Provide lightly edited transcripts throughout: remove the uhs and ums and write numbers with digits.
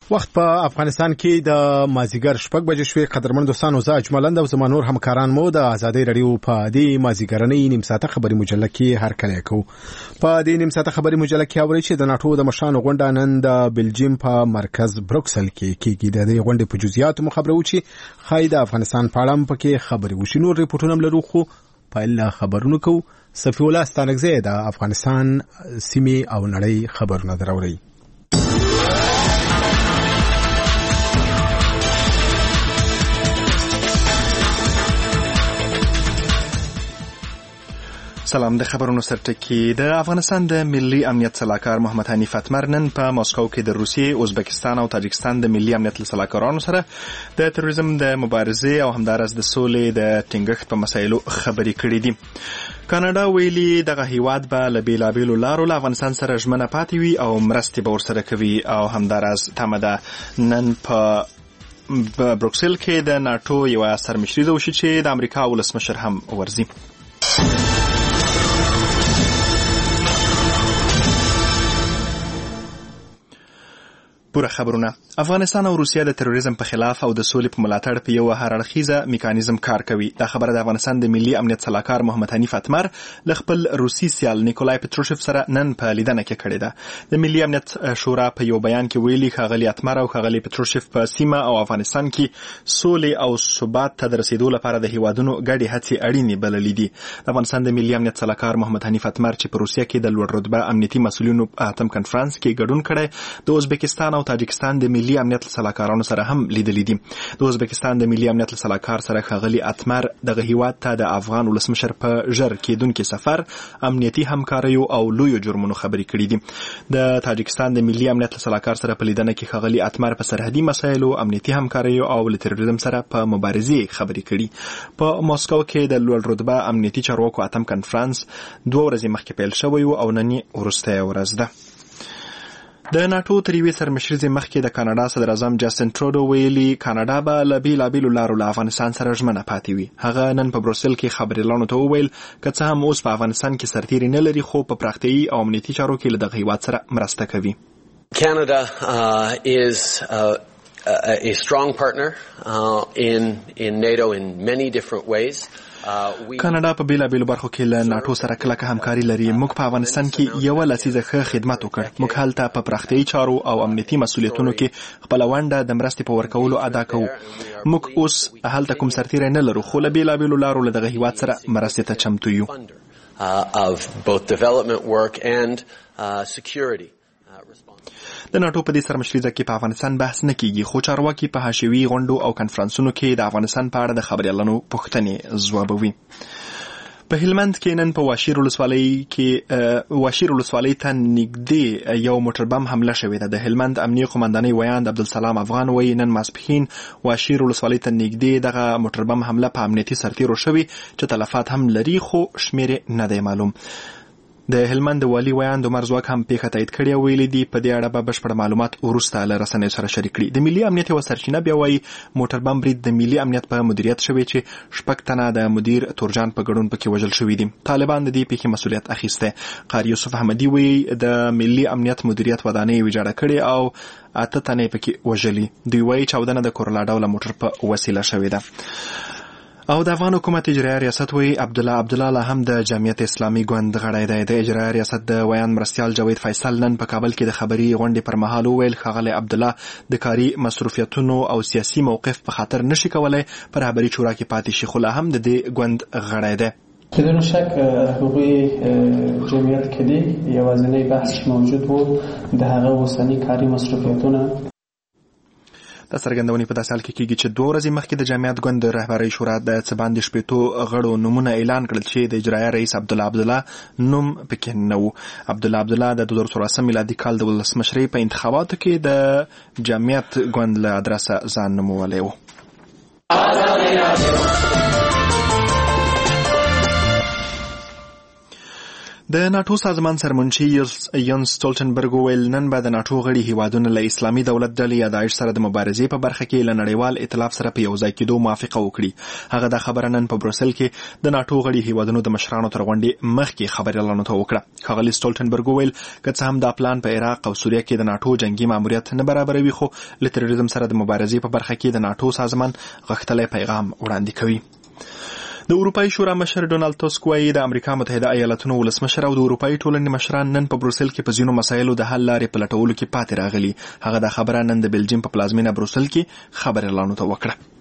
وخت په افغانستان کې د مازیګر 6 بجې شوې. قدرمن دوستانو، زه اجملند او زما نور همکاران مو د آزادۍ رادیو په دې مازیګرنۍ نیم ساعته خبري مجله کې هر کله کو. په دې نیم ساعته خبري مجله کې اوري چې د ناتو د مشرانو غونډه نن د بلجیم په مرکز بروکسل کې کېږي. د دې غونډې په جزئیاتو مخبرو چې خای د افغانستان په اړه پکې خبري وشي. نور ریپورتونه لرو خو په خبرونو کو صفی الله ستانګزی د افغانستان سیمې او نړۍ خبرونه دراوړي. سلام. د خبرونو سرټکی. د افغانستان د ملي امنیت صلاحکار محمد حنیف اتمر نن په ماسکو کې د روسیې، ازبکستان او تاجکستان د ملي امنیت صلاحکارانو سره د تروریزم د مبارزې او همدارس د سولې د ټینګښت په مسایلو خبرې کړې دي. کاناډا ویلي دغه هیواد به له بیلابیلو لارو له افغانستان سره ژمنه پاتې وي او مرستې به ورسره کوي او همدارس تمه ده نن په بروکسل کې د ناتو یوه سرمشریزه وشي چې د امریکا ولسمشر هم ورځي. پوره خبرونه. افغانستان او روسیه د تروریزم په خلاف او د سولې په ملاتړ په یو هر اړخیزه میکانیزم کار کوي. دا خبره د افغانستان د ملي امنیت صلاحکار محمد حنیف اتمر له خپل روسي سیال نیکولای پټروشف سره نن په لیدنه کې کړې ده. د ملي امنیت شورا په یو بیان کې ویلي ښاغلي اتمر او ښاغلي پټروشف په سیمه او افغانستان کې سولې او ثبات ته د رسیدو لپاره د هیوادونو ګډې هڅې اړینې بللې دي. د افغانستان د ملي امنیت صلاحکار محمد حنیف اتمر چې په روسیه کې د لوړ رتبه امنیتي مسؤلینو په اتم کنفرانس کې ګډون کړی، د ازبکستان او تاجکستان د ملي امنیت صلاحکارانو سره هم لیدلې دي. د ازبکستان د ملي امنیت صلاحکار سره ښاغلي اتمر دغه هیواد ته د افغان ولسمشر په ژر کېدونکي سفر، امنیتي همکاریو او لویو جرمونو خبرې کړې دي. د تاجکستان د ملي امنیت صلاحکار سره په لیدنه کې ښاغلي اتمر په سرحدي مسایلو، امنیتي همکاریو او له تروریزم سره په مبارزې خبرې کړي. په ماسکو کې د لوړ رتبه امنیتي چارواکو اتم کنفرانس 2 ورځې مخکې پیل شوی او نن وروستۍ ورځ ده. د ناتو تر یوې سرمشریزې مخکې د کاناډا صدر اعظم جسټین ټروډو ویلي کاناډا به له بیلابیلو لارو له افغانستان سره ژمنه پاتې وي. هغه نن په بروسل کې خبریالانو ته وویل که څه هم اوس په افغانستان کې سرتیري نه لري، خو په پراختیایي او امنیتي چارو کې له دغه هیواد سره مرسته کوي. Canada is a strong partner in NATO in many different ways. کاناډا په بیلابیلو برخو کې له ناتو سره کلکه همکاري لري. موږ په افغانستان کې یو لسیزه ښه خدمت وکړ. موږ هلته په پراختیایي چارو او امنیتي مسؤلیتونو کې خپل ونډه د مرستې په ورکولو ادا کوو. موږ اوس هلته کوم سرتیری نه لرو، خو له بیلابیلو لارو له دغه هیواد سره مرستې ته چمتو یو. Of both development work and security. د ناتو په دې سرمشریزه کې په افغانستان بحث نه کیږي، خو چارواکي په حاشیوي غونډو او کنفرانسونو کې د افغانستان په اړه د خبریالانو پوښتنې ځوابوي. په هلمند کې نن په واشیر ولسوالۍ ته نږدې یو موټر بم حمله شوې ده. د هلمند امنیه قومندانۍ ویاند عبدالسلام افغان وایي نن ماسپښین واشیر ولسوالۍ ته نږدې دغه موټر بم حمله په امنیتي سرتیرو شوې چې تلفات هم لري، خو شمېر نه دی معلوم. د هلمند والي ویاند عمر زواک هم پیښه تایید کړې او ویلي دي په دې اړه به بشپړ معلومات وروسته له رسنیو سره شریک کړي. د ملي امنیت یوه سرچینه بیا وایي موټر بم برید د ملي امنیت په مدیریت شوی چې 6 تنه د مدیر تورجان په ګډون پکې وژل شوي دي. طالبان د دې پیښې مسؤلیت اخیسته. قاری یوسف احمدي وایي د ملي امنیت مدیریت ودانۍ ویجاړه کړې او 8 تنه پکې وژلي. دوی وایي چاودنه د کورلا ډوله موټر په وسیله شوې ده. او د افغان حکومت اجرایي ریاست وی عبدالله لا هم د جمعیت اسلامي ګوند غړی دی. د اجرایي ریاست د ویان مرستیال جاوید فیصل نن په کابل کې د خبري غونډې پر مهال وویل ښاغلی عبدالله د کاري مصروفیتونو او سیاسي موقف په خاطر نشي کولای پر رهبري شورا کې پاتې شي، خو لا هم د دې ګوند غړی دی. بدون شک حقوقی جمعیت کې دی یوازینی بحث موجود و د هغه اوسنی کاري مصروفیتونه. د څرګندونې په داسې حال کې کېږي چې 2 ورځې مخکې د جمعیت ګوند د رهبرۍ شورا د څه باندې 80 غړو نومونه اعلان کړل چې د اجرایي رئیس عبدالله نوم پکې نه و. عبدالله د 2014 میلادي کال د ولسمشرۍ په انتخاباتو کې د جمعیت ګوند له ادرسه ځان نومولی و. د ناتو سازمان سرمنشي ینس سټولټنبرګ ویل نن به د ناتو غړي هیوادونه له اسلامي دولت ډلې یا داعش سره د مبارزې په برخه کې له نړیوال ائتلاف سره په یو ځای کېدو موافقه وکړي. هغه د خبره نن په بروسل کې د ناتو غړي هیوادونو د مشرانو تر غونډې مخکې خبريالانو ته وکړه. ښاغلي سټولټنبرګ ویل که څه هم دا پلان په عراق او سوریه کې د ناتو جنگي ماموریت نه برابروي، خو له تروریزم سره د مبارزې په برخه کې د ناتو سازمان غښتلی پیغام وړاندې کوي. د اروپایي شورا مشر ډونالد ټاسک وایي د امریکا متحده ایالاتونو ولسمشر او د اروپایي ټولنې مشران نن په بروسل کې په ځینو مسایلو د حل لارې په لټولو کې پاتې راغلي. هغه دا خبره نن د بلجیم په پلازمینه بروسل کې خبريالانو ته وکړه.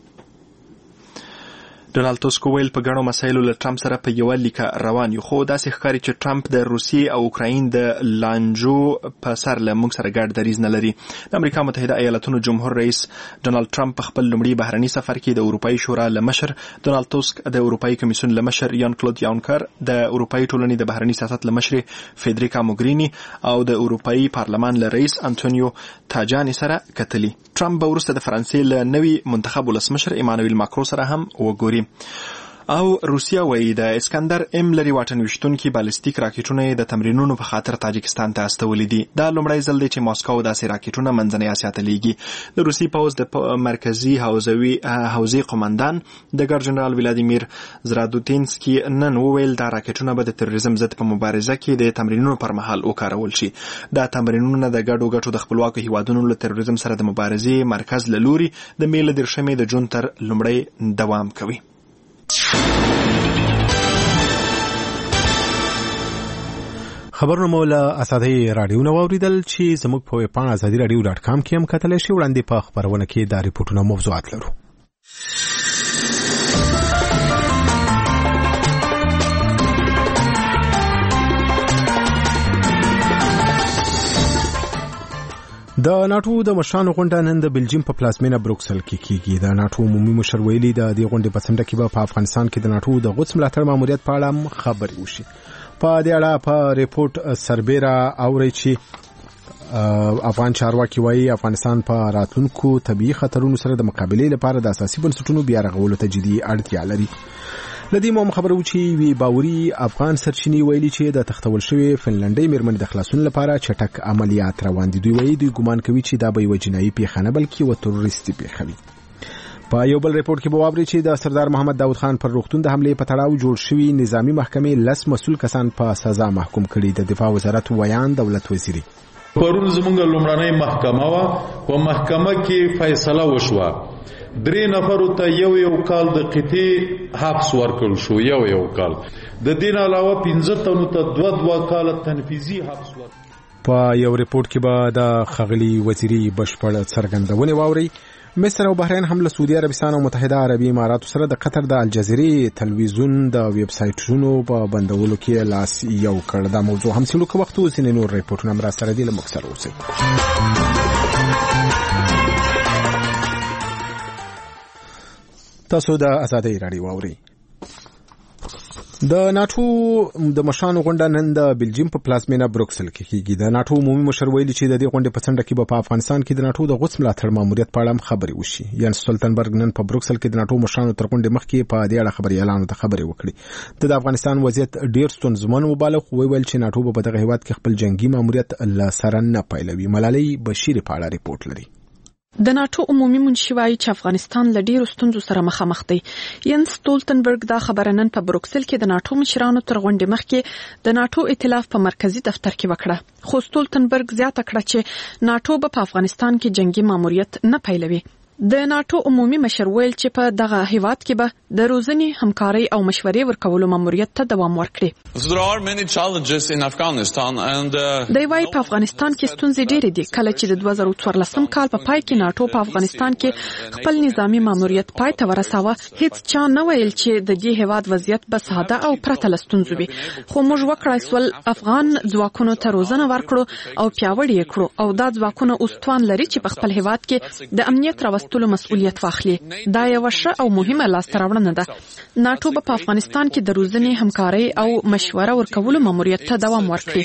ډونالد ټاسک ویل په ګڼو مسایلو له ټرمپ سره په یوه لیکه روان یو، خو داسې ښکاري چې ټرمپ د روسیې او اوکراین د لانجو په سر له موږ سره ګډ دریځ نه لري. د امریکا متحده ایالاتونو جمهور رئیس ډونالد ټرمپ په خپل لومړي بهرني سفر کې د اروپایي شورا له مشر ډونالد ټاسک، د اروپایي کمیسیون له مشر یان کلود یانکر، د اروپایي ټولنې د بهرني سیاست له مشر فیدریکا موګرینی او د اروپایي پارلمان له رئیس انټونیو تاجانی سره کتلي. ټرمپ به وروسته د فرانسې له نوي منتخب ولسمشر ایمانویل ماکرو سره هم وګوري. او روسیا وایي د اسکندر ام لري واټن ویشتونکي بالستیک راکټونه د تمرینونو په خاطر تاجکستان ته استولي دي. دا لومړی ځل دی چې ماسکو داسې راکټونه منځنۍ اسیا ته لیږي. د روسي پوځ د مرکزي حوزې قومندان ډګر جنرال ولادیمیر زرادوتینسکي نن وویل دا راکټونه به د تروریزم ضد په مبارزه کې د تمرینونو پر مهال وکارول شي. دا تمرینونه د ګډو ګټو د خپلواکو هیوادونو له تروریزم سره د مبارزې مرکز له لوري د مې له 13 د جون تر لومړی دوام کوي. خبرونه مو له اسادۍ راډیو نه واوریدل چې زموږ په ویب پاڼه azadiradio.com کې هم کتلی شئ. وړاندې په خبرونه کې دا ریپورټونه موضوعات لرو. د ناتو د مشرانو غونډه نن د بلجیم په پلازمینه بروکسل کې کیږي. د ناتو عمومي مشر ویلي د دې غونډې په څنډه کې به په افغانستان کې د ناتو د غوڅ ملاتړ ماموریت په اړه خبرې وشي. په دې اړه په ریپورت سربیره اوري چې افغان چارواکي وایي افغانستان په راتلونکو طبيعي خطرونو سره د مقابلې لپاره د اساسي بنسټونو بیا رغولو ته جدي اړتیا لري. لدی مو خبرو چې وی باوري افغان سرچینی ویلي چې د تختول شوی فنلنډي میرمن د خلاصون لپاره چټک عملیات روان دي. دوی وایي دوی ګمان کوي چې دا به یو جنایي پیښه نه بلکې یو تروریستي پیښه وي. په یو بل ریپورت کې به واوري چې د سردار محمد داود خان پر روغتون د حمله په تړاو جوړ شوی نظامی محکمې 10 مسؤل کسان په سزا محکوم کړي. د دفاع وزارت ویان دولت وزیری پرون زمونږ لومړنۍ محکمه وا په محکمه کې فیصله وشوه 3 نفرو ته یو کال د قطعي حبس ورکړل شو. یو کال د دین علاوه 15 تنو ته 2 کال تنفیذي حبس ورکړل. په یو ریپورت کې به د خغلی وزیری بشپړ څرګندونه واوري. مصر او بحرین هم له سعودي عربستان او متحده عربي اماراتو سره د قطر د الجزیرې تلویزیون د ویب سایټونو په بندولو کې لاس یو کړ. دا موضوع هم سلوک وخت او سینې نور ریپورتونه مرا سره دي له مکسر اوسئ. تاسو د آزادۍ راډیو اورئ. د ناتو د مشرانو غونډه نن د بلجیم په پلازمینه بروکسل کې کیږي. د ناتو عمومي مشر ویلي چې د دې غونډې په څنډه کې به په افغانستان کې د ناتو د غوڅ ملاتړ ماموریت په اړه خبرې وشي. یانس سټولټنبرګ نن په بروکسل کې د ناتو مشرانو تر غونډې مخکې په دې اړه خبريالانو ته خبرې وکړې. د افغانستان وضعیت ډیر ستونزمن وباله، خو ویل چې ناتو په دغه هیواد کې خپل جنگي ماموریت له سره نه پایلوي. ملالۍ بشیر په اړه ریپورت لري. د ناتو عمومي منشي وايي چې افغانستان له ډیرو ستونزو سره مخامخ دی. ینس سټولټنبرګ دا خبره نن په بروکسل کې د ناتو مشرانو تر غونډې مخکې د ناتو ائتلاف په مرکزی دفتر کې وکړه. خو سټولټنبرګ زیاته کړه چې ناتو په افغانستان کې جنگي ماموریت نه پیلوي. د ناتو عمومي مشر ویل چې په دغه هیواد کې به د روزنې همکاري او مشورې ورکولو ماموریت ته دوام ورکړي. دی وايي په افغانستان کې ستونزې ډېرې دي. کله چې د 2014 کال په پای کې ناتو په افغانستان کې خپل نظامی ماموریت پای ته ورساوه، هیڅ چا نه ویل چې د دې هیواد وضعیت به ساده او پرته له ستونزو وي. خو موږ وکړای سول افغان ځواکونو ته روزنه ورکړو او پیاوړي یې کړو، او دا ځواکونه اوس توان لري چې په خپل هیواد کې د امنیت راوستلو ایستلو مسؤلیت واخلي. دا یو ښه او مهمه لاسته راوړنه ده. ناتو په افغانستان کې د روزنې، همکارۍ او مشوره ورکولو ماموریت ته دوام ورکړي.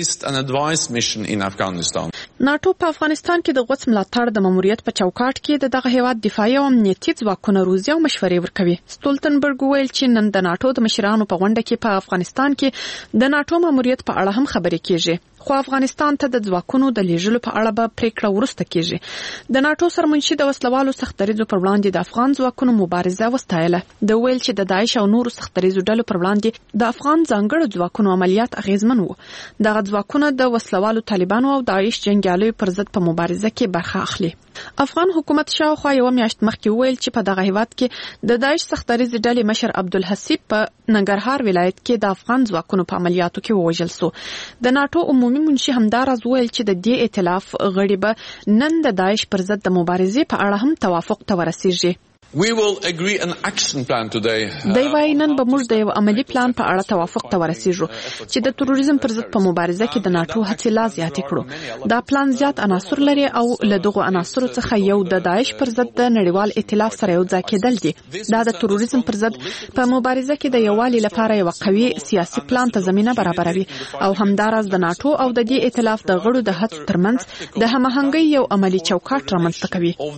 ناتو په افغانستان کې د غوڅ ملاتړ د ماموریت په چوکاټ کې دغه هیواد دفاعي او امنیتي ځواکونه روزي او مشورې ورکوي. ستولتنبرګ ویل چې نن د ناتو د مشرانو په غونډه کې په افغانستان کې د ناتو ماموریت په اړه هم خبرې کیږي. خو افغانستان ته د ځواکونو د لیږلو په اړه به پریکړه وروسته کیږي. د ناتو سرمنشي د وسلوالو سختدریزو پر وړاندې د افغان ځواکونو مبارزه وستایله. د ویل چې د داعش او نورو سختدریزو ډلو پر وړاندې د افغان ځانګړو ځواکونو عملیات اغیزمن وو. دغه ځواکونه د وسلوالو طالبانو او داعش جنګیالیو پر ضد په مبارزه کې برخه اخلي. افغان حکومت شاوخوا یو میاشت مخکې ویل چې په دغه هیواد کې د داعش سختدریزې ډلې مشر عبدالحسیب په ننګرهار ولایت کې د افغان ځواکونو په عملیاتو کې ووژل سو. د ناتو عمومي منشي همداراز ویل چې د دې ائتلاف غړي به نن د داعش پر ضد د مبارزې په اړه هم توافق ته ورسیږي. We will agree an action plan today. دی وايي نن به موږ د یو عملی پلان په اړه توافق ته ورسیږو چې د تروریزم پر ضد په مبارزه کې د ناتو هڅې لا زیاتې کړو. دا پلان زیات عناصر لري او له دغو عناصرو څخه یو د داعش پر ضد د نړیوال ائتلاف سره یو ځای کېدل دي. دا د تروریزم پر ضد په مبارزه کې د یووالي لپاره یو قوي سیاسي پلان ته زمينه برابروي او همداراز د ناتو او د دې ائتلاف د غړو د هڅو ترمنځ د هماهنګۍ یو عملی چوکاټ رامنځته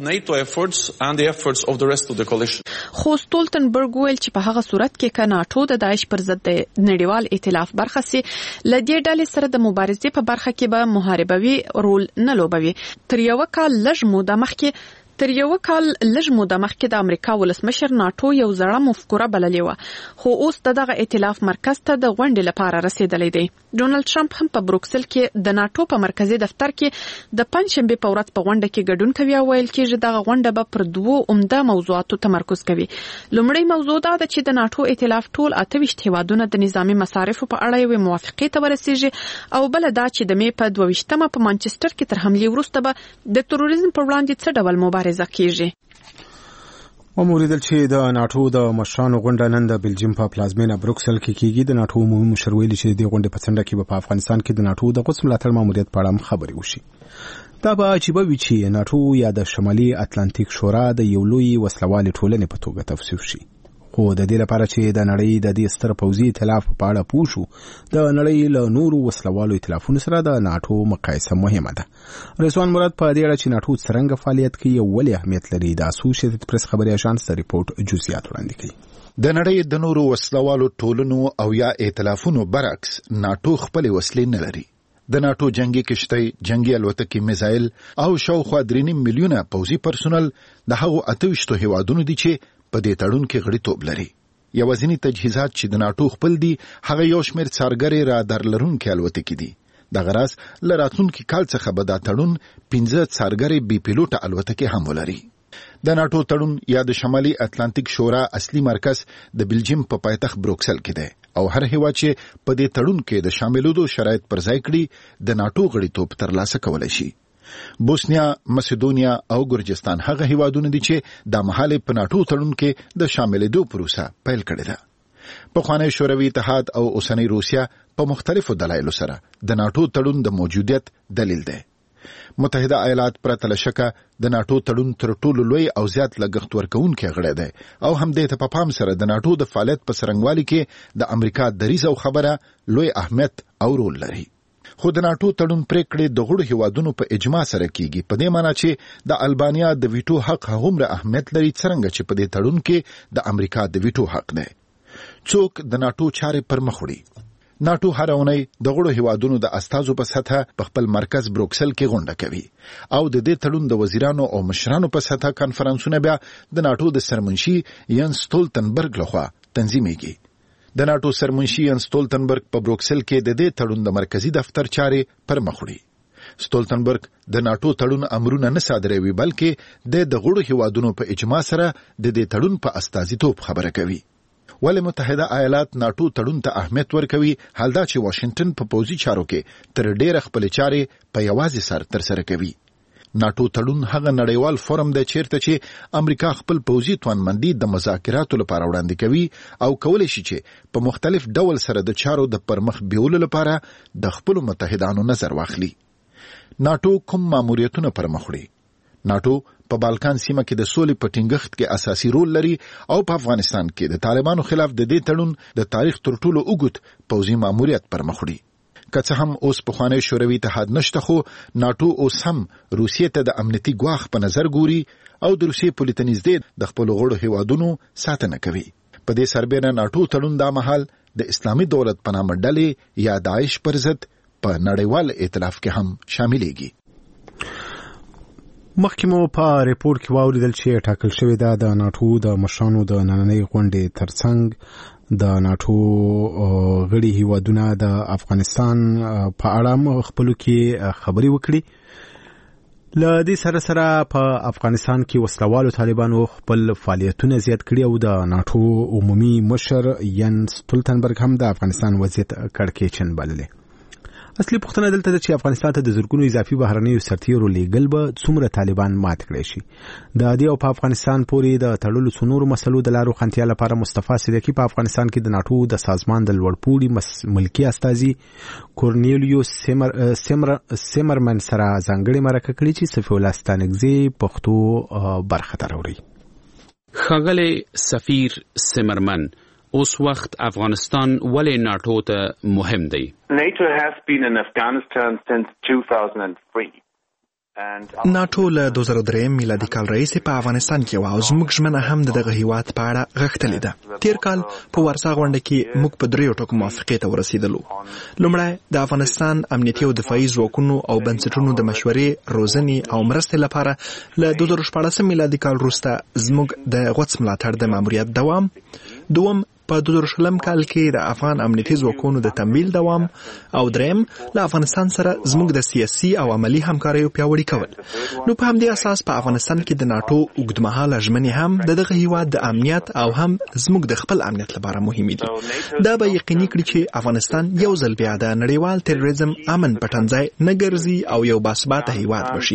کوي. خو ستولتنبرګ ویل چې په هغه صورت کې که ناتو د داعش پر ضد د نړیوال ائتلاف برخه سي، له دې ډلې سره د مبارزې په برخه کې به محاربوي رول نه لوبوي. تر یو کال لږ موده مخکې د امریکا ولسمشر ناتو یو زړه مفکوره بللې وه، خو اوس دغه ائتلاف مرکز ته د غونډې لپاره رسیدلی دی. ډونالد ټرمپ هم په بروکسل کې د ناتو په مرکزي دفتر کې د پنځشنبې په ورځ په غونډه کې ګډون کوي او ویل کېږي دغه غونډه به پر دوو عمده موضوعاتو تمرکز کوي. لومړی موضوع دا ده چې د ناتو ائتلاف ټول 28 هیوادونه د نظامي مصارفو په اړه یوې موافقې ته ورسیږي او بله دا چې د مې په 22 په مانچسټر کې تر حملې وروسته به د تروریزم پر وړاندې څه ډول مبارزه کیږي. وموریدل چې د ناتو د مشرانو غونډه نن د بلجیم په پلازمینه بروکسل کې کیږي. د ناتو عمومي مشر ویلي چې د غونډې په څنډه کې په افغانستان کې د ناتو د غوڅ ملاتړ ماموریت په اړه خبرې وشي. دا به عجیبه وي چې ناتو یا د شمالي اتلانتیک شورا د یو لوی وسلوالې ټولنې په توګه توصیف شي. خو د دې لپاره چې د نړۍ د دې ستر پوځي ائتلاف په اړه پوه شو، د نړۍ له نورو وسلوالو ائتلافونو سره د ناتو مقایسه مهمه ده. رضوان مراد په دې اړه چې ناتو څرنګه فعالیت کوي او ولې اهمیت لري د اسوسییټډ پریس خبري اژانس د ریپورت جزئیات وړاندې کوي. د نړۍ د نورو وسلوالو ټولنو او یا ائتلافونو برعکس ناتو خپل وسلې نه لري. د ناتو جنگي کشتۍ، جنگي الوتکې، میزایل او شاوخوا 3.5 میلیونه پوځي پرسونل د هغو 28 هیوادونو دي چې په دې تړون کې غړیتوب لري. یوازینی تجهیزات چې د ناتو خپل دي هغه یو شمېر څارګرې رادار لرونکي الوتکې دي. دغه راز له راتلونکي کال څخه به دا تړون 15 څارګرې بي پیلوټه الوتکې هم ولري. د ناتو تړون یا د شمالي اتلانتیک شورا اصلي مرکز د بلجیم په پایتخت بروکسل کې دی او هر هیواد چې په دې تړون کې د شاملېدو شرایط پر ځای کړي د ناتو غړیتوب ترلاسه کولی شي. بوسنیا، مسیدونیا او ګرجستان هغه هیوادونه دي چې د مهاله په ناتو تړون کې د شاملېدو پروسه پیل کړې ده. پخوانی شوروي اتحاد او اوسنۍ روسیا په مختلفو دلایلو سره د ناتو تړون د موجودیت دلیل دی. متحده ایالات پرته له شکه د ناتو تړون تر ټولو لوی او زیات لګښت ورکوونکی غړی دی او همدې ته په پام سره د ناتو د فعالیت په څرنګوالي کې د امریکا دریځ او خبره لوی اهمیت او رول لري. خو د ناتو تړون پریکړې د غړو هیوادونو په اجماع سره کیږي، په دې معنی چې د البانیا د ویټو حق هغومره اهمیت لري څرنګه چې په دې تړون کې د امریکا د ویټو حق دی. څوک د ناتو چارې پر مخ وړي؟ ناتو هر اونۍ د غړو هیوادونو د استازو په سطحه په خپل مرکز بروکسل کې غونډه کوي او د دې تړون د وزیرانو او مشرانو په سطحه کانفرنسونه بیا د ناتو د سرمنشي ینس ستولتنبرګ لخوا تنظیمېږي. د ناتو سرمنشي ینس ستولتنبرګ په بروکسل کې د دې تړون د مرکزی دفتر چارې پر مخ وړي. ستولتنبرګ د ناتو تړون امرونه نه صادروي بلکې د غړو هیوادونو په اجماع سره د دې تړون په استازیتوب خبره کوي. ولې متحده ایالات ناتو تړون ته اهمیت ورکوي؟ حال دا چې واشنگټن په پوځي چارو کې تر ډیره خپل چارې په یوازې سر ترسره کوي. ناتو تړون هغه نړیوال فورم دی چیرته چې امریکا خپل پوځي توانمندي د مذاکراتو لپاره وړاندې کوي او کولی شي چې په مختلف ډول سره د چارو د پرمخ بیولو لپاره د خپل متحدانو نظر واخلي. ناتو کوم ماموریتونه پر مخ وړي؟ ناتو په بالکان سیمه کې د سولې په ټینګښت کې اساسي رول لري او په افغانستان کې د طالبانو خلاف د دې تړون د تاریخ تر ټولو اوږد پوځي ماموریت پر مخ وړي. که څه هم اوس پخوانی شوروي اتحاد نشته، خو ناتو اوس هم روسیې ته د امنیتي ګواښ په نظر ګوري او د روسیې پولې ته نږدې د خپلو غړو هیوادونو ساتنه کوي. په دې سربېره ناتو تړون دا مهال د اسلامي دولت په نامه ډلې یا داعش پر ضد په نړیوال ائتلاف کې هم شاملېږي. مخکې مو په ریپورت کې واوریدل چې ټاکل شوې ده د ناتو د مشرانو د نننۍ غونډې ترڅنګ د ناتو غړي هیوادونه د افغانستان په اړه خپلو کې خبرې وکړي. له دې سره سره په افغانستان کې وسلوالو طالبانو خپل فعالیتونه زیات کړي او د ناتو عمومي مشر ینس ستولتنبرګ هم د افغانستان وضعیت کړکېچن بللی. اصلي پوښتنه دلته ده چې افغانستان ته د زرګونو اضافي بهرنیو سرتیرو لیږل به څومره طالبان مات کړی شي. د دې او په افغانستان پورې د تړلو څو نورو مسلو د لارو خنتیا لپاره مصطفی صدیقي په افغانستان کې د ناتو د سازمان د لوړپوړي ملکي استازي کورنیلیوس سیمرمن سره ځانګړې مرکه کړې چې صفي الله ستانکزی پښتو برخه ته راوړي. ښاغلی سفیر سیمرمن، اوس وخت افغانستان ولې ناتو ته مهم دی؟ NATO has been in Afghanistan since 2003. ناتو له 2003 میلادي کال راهیسې په افغانستان کې و او زموږ ژمنه هم دغه هیواد په اړه غښتلې ده. تیر کال په ورسا غونډه کې موږ په 3 ټکو موافقې ته ورسېدلو. لومړی د افغانستان امنیتي او دفاعي ځواکونو او بنسټونو د مشورې، روزنې او مرستې لپاره له 2014 میلادي کال وروسته زموږ د غوڅ ملاتړ د ماموریت دوام. دوم، په 2020 کال کې د افغان امنیتي ځواکونو د تمویل دوام. او دریم، له افغانستان سره زموږ د سیاسي او عملی همکاریو پیاوړي کول. نو په همدې اساس په افغانستان کې د ناتو اوږدمهاله ژمنې هم د دغه هیواد د امنیت او هم زموږ د خپل امنیت لپاره مهمې دي. دا به یقیني کړي چې افغانستان یو ځل بیا د نړیوال تروریزم امن پټنځای نه ګرځي او یو باثباته هیواد بشي.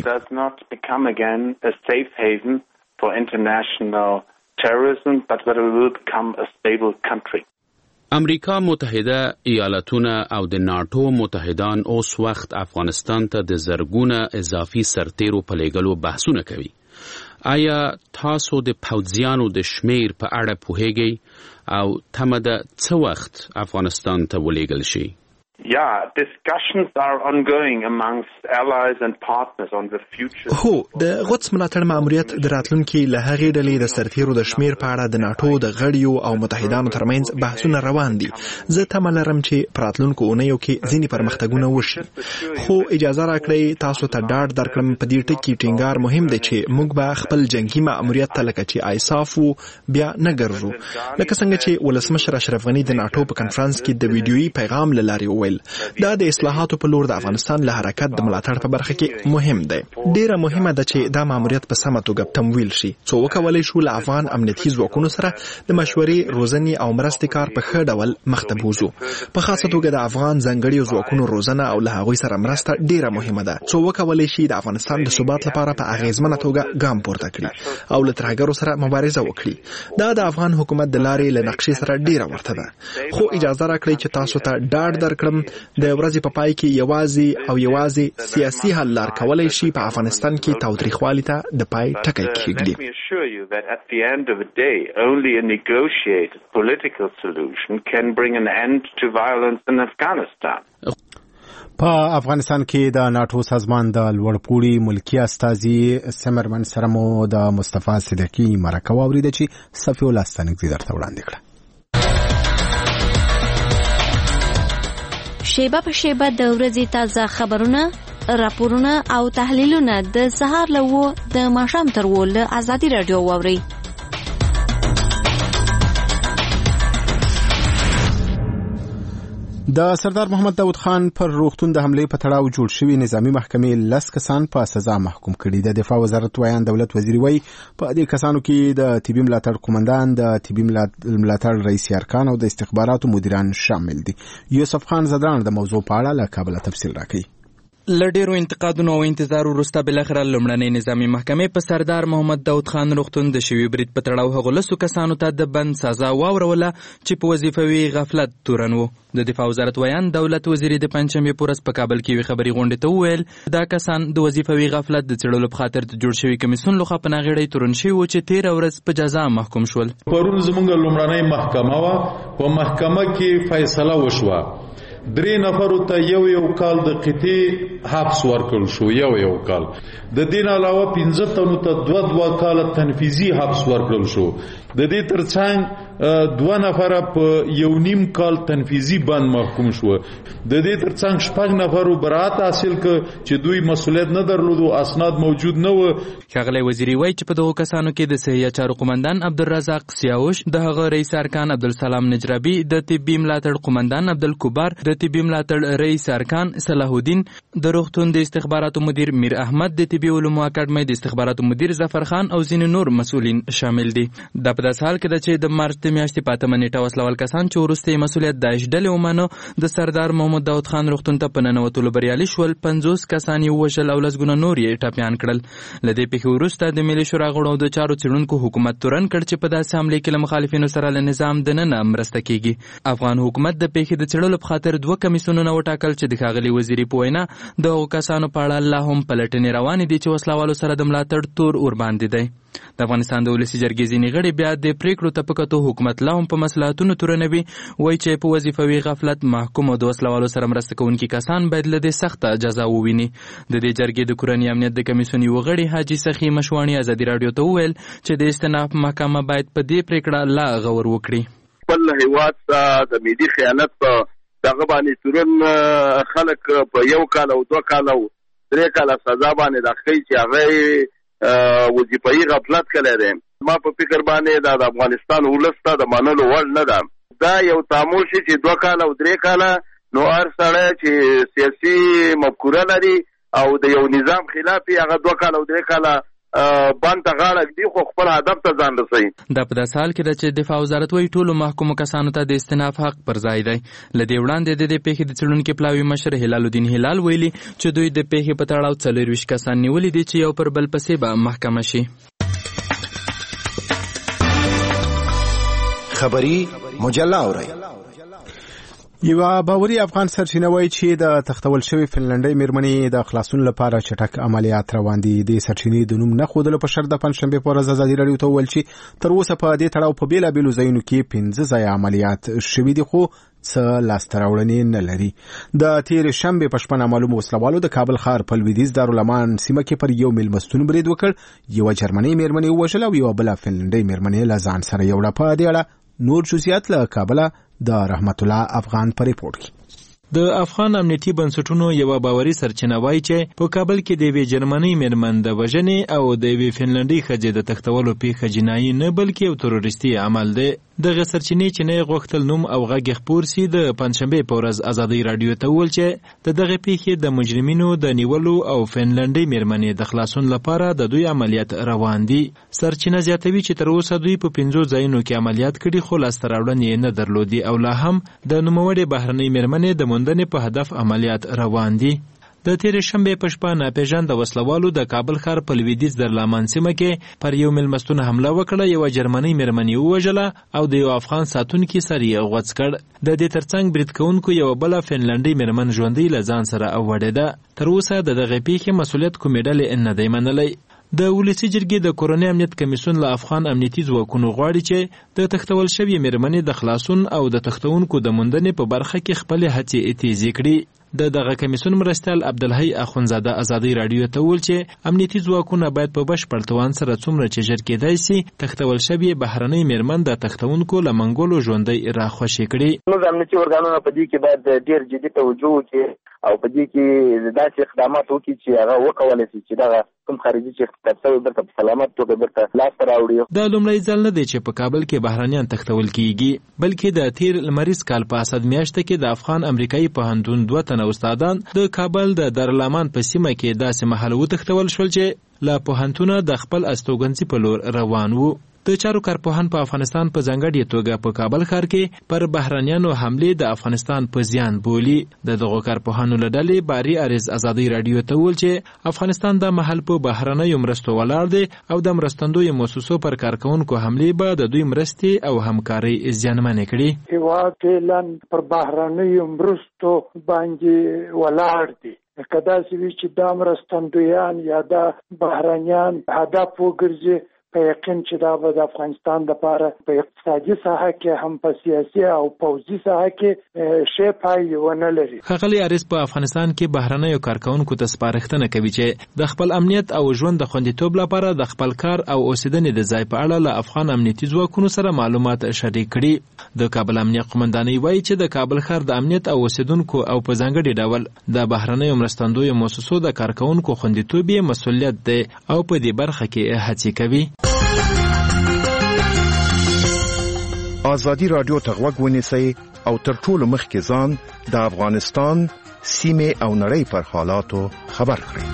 terrorism, but that it will become a stable country. امریکا متحده ایالاتونه او د ناتو متحدان اوس وخت افغانستان ته د زرګونه اضافي سرتیرو په لیږلو بحثونه کوي. آیا تاسو د پوځیانو د شمیر په اړه پوهیږئ او تمه ده څه وخت افغانستان ته ولیږل شي؟ Yeah, discussions are ongoing amongst allies and partners on the future. هو، د غوڅ ملاتړ ماموریت د راتلونکي له هغې ډلې د سرتیرو د شمیر په اړه د ناتو د غړیو او متحدانو ترمنځ بحثونه روان دي. زه تمه لرم چې په راتلونکو اونیو کې ځینې پرمختګونه وشي. خو اجازه راکړئ تاسو ته ډاډ درکړم په دې ټکي ټینګار مهم دی چې موږ به خپل جنگي ماموریت ته لکه چې آیساف بیا نه ګرځو. لکه څنګه چې ولسمشر اشرف غني د ناتو په کنفرانس کې د ویډیويي پیغام له لارې دا د اصلاحاتو په لور د افغانستان له حرکت د ملاتړ په برخه کې مهم دی. ډیره مهمه ده چې دا ماموریت په سمه توګه تمویل شي. څو وکولای شو له افغان امنیتي ځواکونو سره د مشورې، روزنې او مرستې کار په ښه ډول مخ ته بوځو. په خاصه توګه د افغان ځانګړي ځواکونو روزنه او له هغوی سره مرسته ډیره مهمه ده. څو وکولای شي د افغانستان د ثبات لپاره په اغیزمنه توګه ګام پورته کړي او له ترهګرو سره مبارزه وکړي. دا د افغان حکومت د لارې له نقشې سره ډیره ورته ده. خو اجازه راکړئ چې تاسو ته ډاډ درکړم د ورځې په پای کې یوازې سیاسي حل لار کولای شي په افغانستان کې تاوتریخوالي ته د پای ټکی کېږدي. Let me assure you that at the end of the day, only a negotiated political solution can bring an end to violence in Afghanistan. په افغانستان کې د ناتو سازمان د لوړپوړي ملکي استازي سیمرمن سره مو د مصطفی صدیقي مرکه واوریده چې صفي الله ستانکزی درته وړاندې کړه. شیبه په شیبه د ورځې تازه خبرونه، راپورونه او تحلیلونه د سهار له 9 د ماښام تر 10 له ازادي رادیو واورئ. د سردار محمد داود خان پر روغتون د حملې په تړاو جوړ شوی نظامی محکمې 10 کسان په سزا محکوم کړي. د دفاع وزارت ویان دولت وزیر وی په دې کسانو کې د طبي ملاتړ قومندان، د طبي ملاتړ رئیس ارکان او د استخباراتو مدیران شامل دي. یوسف خان زدران د موضوع په اړه له کابل تفصیل راکړي. له ډیرو انتقادونو او انتظار وروسته بالاخره لومړنۍ نظامي محکمې په سردار محمد داود خان روغتون د شوي برید په تړاو هغو لسو کسانو ته د بند سزا واوروله چې په وظیفوي غفلت تورن وو. د دفاع وزارت ویان دولت وزیر د پنجشنبې په ورځ په کابل کې یوې خبري غونډې ته وویل دا کسان د وظیفوي غفلت د څېړلو په خاطر د جوړ شوي کمیسیون لخوا په ناغېړۍ تورن شوي وو چې 13 ورځ په جزا محکوم شول. پرون زموږ لومړنۍ محکمه وه، په محکمه کې فیصله وشوه 3 نفرو ته یو کال د قطعي حبس ورکړل شو. یو کال د دین علاوه 15 تنو ته 2 کال تنفیذي حبس ورکړل شو. د دې ترڅنګ 2 نفر په 1.5 کال تنفیذي بند محکوم شو. د دې ترڅنګ 6 نفرو برات حاصل ک چې دوی مسؤلیت نه درلودو، اسناد موجود نه و. ښاغلی وزیري وایي چې په دغو کسانو کې د صحیح چارو قومندان عبدالرزاق سیاوش، د هغه رئیس ارکان عبدالسلام نجرابي، د طبي ملاتړ قومندان عبدالکبار، د طبي ملاتړ رئیس ارکان صلاح الدین، د روغتون د استخباراتو مدیر میر احمد، د طبي علومو اکاډمۍ د استخباراتو مدیر ظفر خان او ځینې نور مسؤلین شامل دي. دا په داسې حال کې ده چې د مارچ د میاشتې په 8 نیټه وسلوال کسان چې وروسته یې مسؤلیت داعش ډلې ومانه د سردار محمد داود خان روغتون ته په ننوتلو بریالي شول. 50 کسان یې ووژل او 10 ګونه نور یې ټپیان کړل. له دې پیښې وروسته د ملي شورا غړو د چارو څېړونکو حکومت تورن کړ چې په داسې حملې کې له مخالفینو سره له نظام دننه مرسته کیږي. افغان حکومت د پیښې د څېړلو په خاطر 2 کمیسیونونه وټاکل چې د ښاغلي وزیري په وینا د هغو کسانو په اړه لا هم پلټنې روانې دي چې وسلوالو سره د ملاتړ تور ورباندې دی. د افغانستان د ولسي جرګې ځینې غړي بیا د پریکړو ته په کتو حکومت لا هم په مصلحتونو تورنوي. وایي چې په وظیفوي غفلت محکوم او د وسلوالو سره مرسته کوونکي کسان باید له دې سخته جزا وویني. د دې جرګې د کورني امنیت د کمیسیون یو غړي حاجي سخي مشواڼي ازادي راډیو ته وویل چې د استناف محکمه باید په دې پریکړه لا غور وکړي. خپل هیواد ته د ملي خیانت په دغه باندې تورن خلک په 1 کال او 2 کال او 3 کال سزا باندې داخلي چې هغه وظیفوي غفلت کړی دی. ما په فکر باندې دا د افغانستان ولس ته د منلو وړ نه ده. دا یو تعامل شي چې 2 کال او 3 کال نو هر سړی چې سیاسي مفکوره لري او د یو نظام خلاف هغه 2 کال او 3 کال باندې غاړه دی خو خپل هدف ته ځان رسوي. دا په داسې حال کې ده چې دفاع وزارت وایي ټولو محکومو کسانو ته د استناف حق پر ځای دی. له دې وړاندې د دې پیښې د څېړونکي پلاوي مشر هلال الدین هلال ویلي چې دوی د پیښې په تړاو 24 کسان نیولي دي چې یو پر بل پسې به محکمه شي. خبری مجله اورئ. یو باوري افغان سرچینه وایي چې د تختول شوی فنلنډي میرمنې د خلاصون لپاره چټک عملیات روان دي. د سرچینې د نوم نه ښودلو په شرط د پنجشنبې په ورځ ازادي راډیو ته وویل چې تر اوسه په دې تړاو په بېلابېلو ځایونو کې 15 ځایه عملیات شوي دي خو څه لاسته راوړنې نه لري. د تېرې شنبې په شپه نامعلومو وسلوالو د کابل ښار په لویدیځ دارالمان سیمه کې پر یو میلمستون برید وکړ. یوه جرمنۍ میرمنې ووژله او یوه بله فنلنډۍ میرمنې له ځان سره یوړه. په دې اړه نور جزئیات له کابله د رحمت الله افغان په ریپورت کې. د افغان امنیتي بنسټونو یو باوري سرچینه وایي چې په کابل کې د یوې جرمنۍ میرمن د وژنې او د یوې فنلنډۍ ښځې د تښتولو پیښه جنایي نه بلکې یو تروریستي عمل دی. دغه سرچینې چې نه غوښتل نوم او غږ خپور سي د پنجشنبې په ورځ ازادي راډیو ته وویل چې د دغه پیښې د مجرمینو د نیولو او فنلنډۍ میرمنې د خلاصون لپاره د دوی عملیات روان دي. سرچینه زیاتوي چې تر اوسه دوی په 15 ځایونو کې عملیات کړي خو لاسته راوړنې نه درلودي او لا هم د نوموړې بهرنۍ میرمنې د موندنې په هدف عملیات روان دي. د تېرې شنبې په شپه ناپېژانده وسلوالو د کابل ښار په لویدیځ دارالمان سیمه کې پر یو میلمستون حمله وکړه. یوه جرمنۍ میرمنې ووژله او د یو افغان ساتونکي سر یې غوڅ کړ. د دې ترڅنګ برید کوونکو یوه بله فنلنډۍ میرمن ژوندۍ له ځان سره وړې ده. تر اوسه د دغې پیښې مسؤلیت کومې ډلې نه دی منلی. د ولسي جرګې د کورني امنیت کمیسیون له افغان امنیتي ځواکونو غواړي چې د تښتول شوې میرمنې د خلاصون او د تښتونکو د موندنې په برخه کې خپلې هڅې تیزې کړي. د دغه کمیسیون مرستیال عبدالحی اخونزاده ازادي راډیو ته وویل چې امنیتي ځواکونه باید په بشپړ توان سره څومره چې ژر کېدای سي تښتول شوې بهرنۍ میرمن د تښتونکو له منګولو ژوندۍ راخوشې کړي. موږ امنیتي ارګانونه په دې کې باید ډېر جدي توجه وکړي او په دې کې داسې اقدامات وکړي چې هغه وکولی شي چې دغه کوم خارجي چې اختطاف شوی بیرته په سلامت توګه بیرته لاسته راوړي. دا لومړی ځل نه دی چې په کابل کې بهرنیان تښتول کیږي بلکې د تیر لمریز کال په اسد میاشت کې د افغان امریکایي پوهنتون 2 تنه استادان د کابل د دارالمان په سیمه کې داسې مهال وتښتول شول چې له پوهنتونه د خپل استوګنځي په لور روان وو. د چارو کارپوهان په افغانستان په ځانګړې توګه په کابل ښار کې پر بهرنیانو حملې د افغانستان په زیان بولي. دغه کارپوهانو له ډلې باري عریض ازادي رادیو ته وویل چې افغانستان د محل په بهرنیو مرستو ولاړ دی او د مرستندویو مؤسسو پر کارکونکو حملې به د دوی مرستې او همکاري زیانمنې کړي. هیواد فعلا پر بهرنیو مرستو باندې ولاړ دی. کدا چې چې دا مرستندویان یا دا بهرنیان هدف وګرځي په یقین چې دا به د افغانستان لپاره په اقتصادي ساحه کې هم په سیاسي او پوځي ساحه کې شی پای ونه لري. ښاغلي عارض په افغانستان کې بهرنیو کارکونکو ته سپارښتنه کوي چې د خپل امنیت او ژوند د خوندیتوب لپاره د خپل کار او اوسیدنې د ځای په اړه له افغان امنیتي ځواکونو سره معلومات شریک کړي. د کابل امنیت قومندانۍ وایي چې د کابل ښار د امنیت او اوسیدونکو او په ځانګړي ډول د بهرنیو مرستندویو مؤسسو د کارکونکو خوندیتوب یې مسؤلیت دی او په دې برخه کې هڅې کوي. ازادي رادیو ته غوږ ونیسئ او تر ټولو مخکې ځان د افغانستان سیمې او نړۍ پر حالاتو خبر کړئ.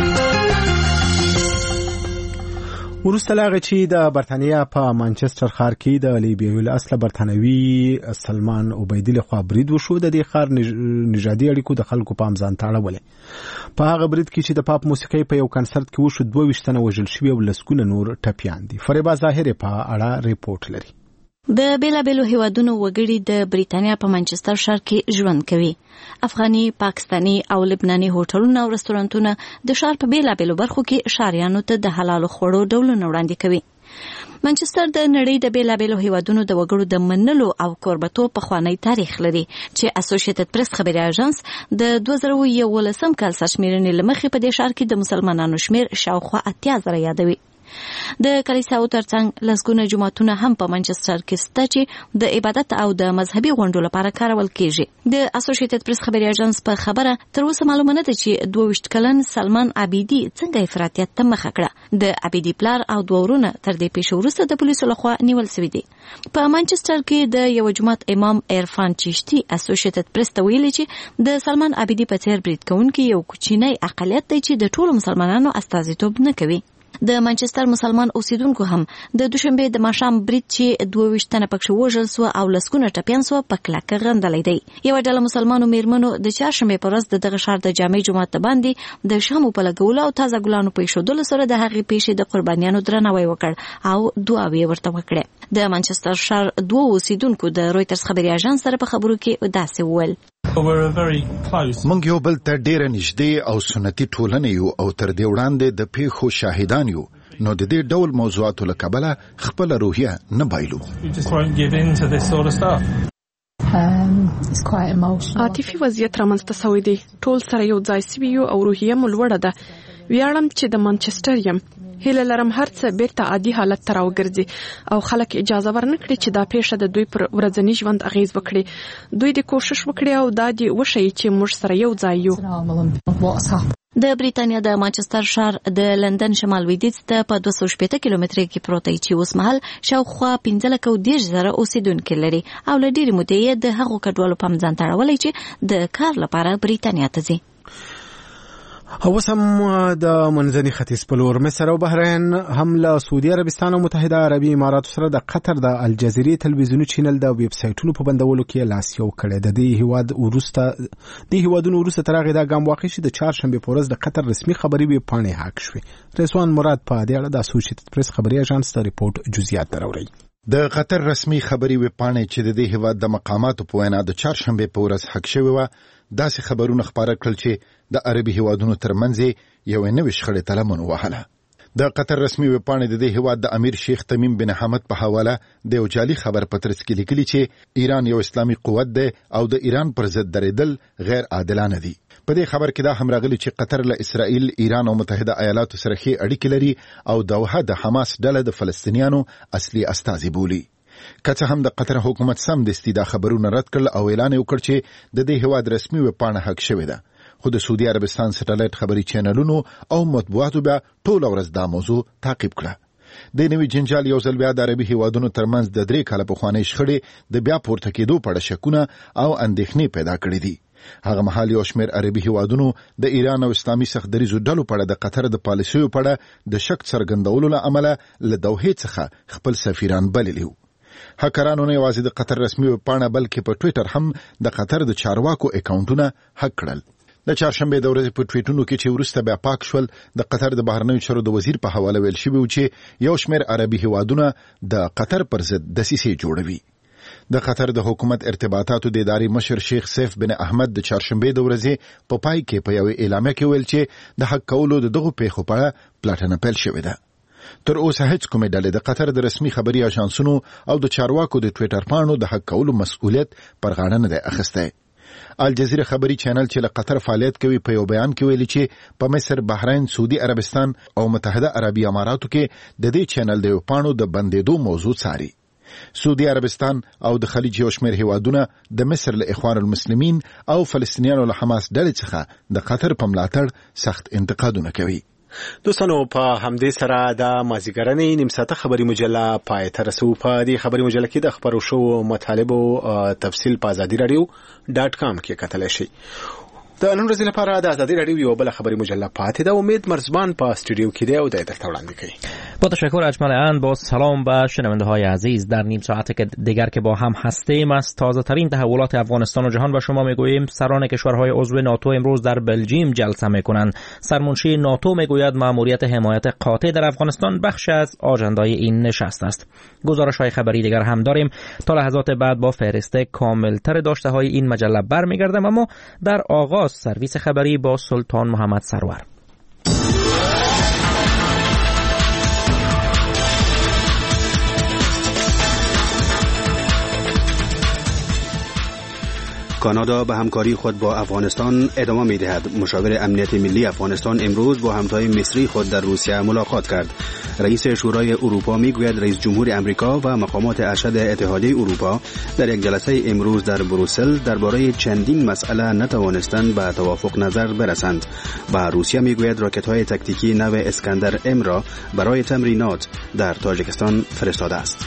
وروسته له هغه چې د برتانیا په مانچستر ښار کې د لیبیایي اصله برتانوي سلمان عبیدي لخوا برید وشو. د دې ښار نژادي اړیکو د خلکو پام ځان ته اړولی. په هغه برید کې چې د پاپ موسیقۍ په یو کنسرت کې وشو 22 تنه وژل شوي او لسګونه نور ټپیان دي. فریبا ظاهر په اړه ریپورت لري. د بیلابیلو هیوادونو وګړي د بریتانیا په مانچستر ښار کې ژوند کوي. افغاني، پاکستاني او لبناني هوټلونه او رستورانتونه د ښار په بیلابیلو برخو کې ښاریانو ته د حلالو خوړو ډولونه وړاندې کوي. مانچستر د نړۍ د بیلابیلو هیوادونو د وګړو د منلو او کوربتوب پخوانی تاریخ لري چې اسوسییټډ پریس خبري اژانس د 2011 کال سرشمیرنې لمخې په دې ښار کې د مسلمانانو شمیر شاوخوا 80,000 یادوي. د کلیساو ترڅنګ لسګونه جماعتونه هم په مانچستر کې شته چې د عبادت او د مذهبي غونډو لپاره کارول کیږي. د اسوسییټډ پریس خبري اژانس په خبره تر اوسه معلومه نه ده چې 22 کلن سلمان عبیدي څنګه افراطیت ته مخه کړه. د عبیدي پلار او دوه ورونه تر دې پیښې وروسته د پولیسو لخوا نیول شوي دي. په مانچستر کې د یو جماعت امام عرفان چشتي اسوسییټډ پریس ته ویلي چې د سلمان عبیدي په څیر برید کوونکي یو کوچنی اقلیت دی چې د ټولو مسلمانانو استازیتوب نه کوي. د مانچستر مسلمان اوسیدونکو هم د دوشنبه د ماښام برید چې 22 تنه پکښې وژل سو او لسګونه ټپیان سو په کلکه غندلې دی. یو ډله مسلمانو میرمنو د چهارشنبه په ورځ دغه ښار د جامع جماعت باندې د شامو په لګولو او تازه ګلانو په ایښودلو سره د هغې پیښې د قربانیانو درناوی وکړ او دعاوې ورته وکړې. د مانچستر ښار دوه اوسیدونکو د رويټرز خبري اژانس سره په خبرو کې داسې وویل: مونږ یو بل ته ډېر نږدې او سنتي ټولنه یو او تر دې وړاندې د پیښو شاهدان یو، نو د دې ډول موضوعاتو له کبله خپل روحیه نه بایلو. عاطفي وضعیت رامنځته شوی دی. ټول سره یو ځای سوي یو او روحیه مو لوړه ده. ویاړم چې د مانچستر یم. هیله لرم هر څه بیرته عادي حالت ته راوګرځي او خلک اجازه ورنکړي چې دا پیښه د دوی پر ورځني ژوند اغیز وکړي. دوی د کوشش وکړي او دا دی وشي چې موږ سره یو ځای یو. د بریتانیا د مانچستر ښار د لندن شمال لویدیځ ته په 280 کیلومتره کې پروت دی چې اوس مهال شاوخوا 15,000 اوسیدونکي لري او له ډېرې مودې د هغو کډوالو پام ځان ته اړولی چې د کار لپاره بریتانیا ته ځي. اوس هم د منځني ختیځ په لور مصر او بحرین هم له سعودي عربستان او متحده عربي اماراتو سره د قطر د الجزیرې تلویزیوني چینل د ویب سایټونو په بندولو کې لاس یو کړی. د دې هیوادونو وروسته تر هغې دا ګام واخیست چې د چهارشنبې په ورځ د قطر رسمي خبري ویب پاڼې هاک شوې. رضوان مراد په دې اړه د اسوسییټډ پریس خبري اژانس ته ریپورت جزئیات دراوړي. د قطر رسمي خبري ویب پاڼې چې د دې هیواد د مقاماتو په وینا د چهارشنبې په ورځ هاک شوې وه، داسې خبرونه خپاره کړل چې د عربي هیوادونو ترمنځ یو نوې شخړې ته لمن ووهله. د قطر رسمي ویب پاڼې د دې هیواد د امیر شیخ تمیم بن حمد په حواله د یو جعلي خبر په ترڅ کې لیکلي چې ایران یو اسلامي قوت دی او د ایران پر ضد درېدل غیر عادلانه دي. په دې خبر کې دا هم راغلی چې قطر له اسرائیل، ایران او متحده ایالاتو سره ښې اړیکې لري او دوحه د حماس ډله د فلسطینیانو اصلي استازي بولي. که څه هم د قطر حکومت سمدستي دا خبرونه رد کړل او اعلان یې وکړ چې د دې هیواد رسمي ویب پاڼه هک شوې ده، خو د سعودي عربستان سټلایټ خبري چینلونو او مطبوعاتو بیا ټول ورځ دا موضوع تعقیب کړه. د نوي جنجال یو ځل بیا د عربي هیوادونو ترمنځ د 3 کاله پخوانۍ شخړې د بیا پورته کېدو په اړه شکونه او اندېښنې پیدا کړې دي. هغه مهال یو شمېر عربي هیوادونو د ایران او اسلامي سختدریزو ډلو په اړه د قطر د پالیسیو په اړه د شک څرګندولو له امله له دوحې څخه خپل سفیران بللي وو. هکرانو نه یوازې د قطر رسمي ویبپاڼه بلکې په ټویټر هم د قطر د چارواکو اکاونټونه هک کړل. د چهارشنبه د ورځې په ټویټونو کې چې وروسته بیا پاک شول، د قطر د بهرنیو چارو د وزیر په حواله ویل شوی و چې یو شمېر عربي هیوادونه د قطر پر ضد دسیسې جوړوي. د قطر د حکومت ارتباطاتو د ادارې مشر شیخ سیف بن احمد د چهارشنبه د ورځې په پای کې په یو اعلامیه کې ویل چې د حق کولو دغه پیښو په اړه پلټنه پیل شوې ده. تر اوسه هیڅ کومه ډلې د قطر د رسمي خبري اژانسونو او د چارواکو د ټویټر پاڼو د حق کولو مسؤلیت پر غاړه نه دی اخیستی. الجزیره خبري چینل چې له قطر فعالیت کوي په یو بیان کې ویلي چې په مصر، بحرین، سعودي عربستان او متحده عربي اماراتو کې د دې چینل د پاڼو د بندیدو موضوع څاري. سعودي عربستان او د خلیج یو شمېر هیوادونه د مصر له اخوان المسلمین او فلسطینیانو له حماس ډلې څخه د قطر په ملاتړ سخت انتقادونه کوي. دوستانو په همدې سره د مازیګرنۍ نیم ساعته خبري مجله پای ته رسو. په دې خبري مجله کې د خبرو شو مطالبو تفصیل په azadiiradio.com کې کتلی شي. د نن ورځې لپاره د ازادي رادیو یو بل خبری مجله پاتې ده. امید مرزبان په استودیو کې دی او د درته وړاندې کوي. با تشکر اجمالاً. با سلام به شنونده های عزیز، در نیم ساعت دیگر که با هم هستیم از تازه ترین تحولات افغانستان و جهان به شما میگوییم. سران کشورهای عضو ناتو امروز در بلژیم جلسه میکنند. سرمنشی ناتو میگوید مأموریت حمایت قاطع در افغانستان بخش از آژندای این نشست است. گزارش های خبری دیگر هم داریم. تا لحظات بعد با فهرست کاملتر داشته های این مجله برمیگردم، اما در آغاز سرویس خبری با سلطان محمد سرور. کانادا به همکاری خود با افغانستان ادامه می‌دهد. مشاور امنیت ملی افغانستان امروز با همتای مصری خود در روسیه ملاقات کرد. رئیس شورای اروپا میگوید رئیس جمهور امریکا و مقامات ارشد اتحادیه اروپا در یک جلسه امروز در بروسل درباره چندین مسئله نتوانستند به توافق نظر برسند. و روسیه میگوید راکت‌های تاکتیکی نو اسکندر ام را برای تمرینات در تاجیکستان فرستاده است.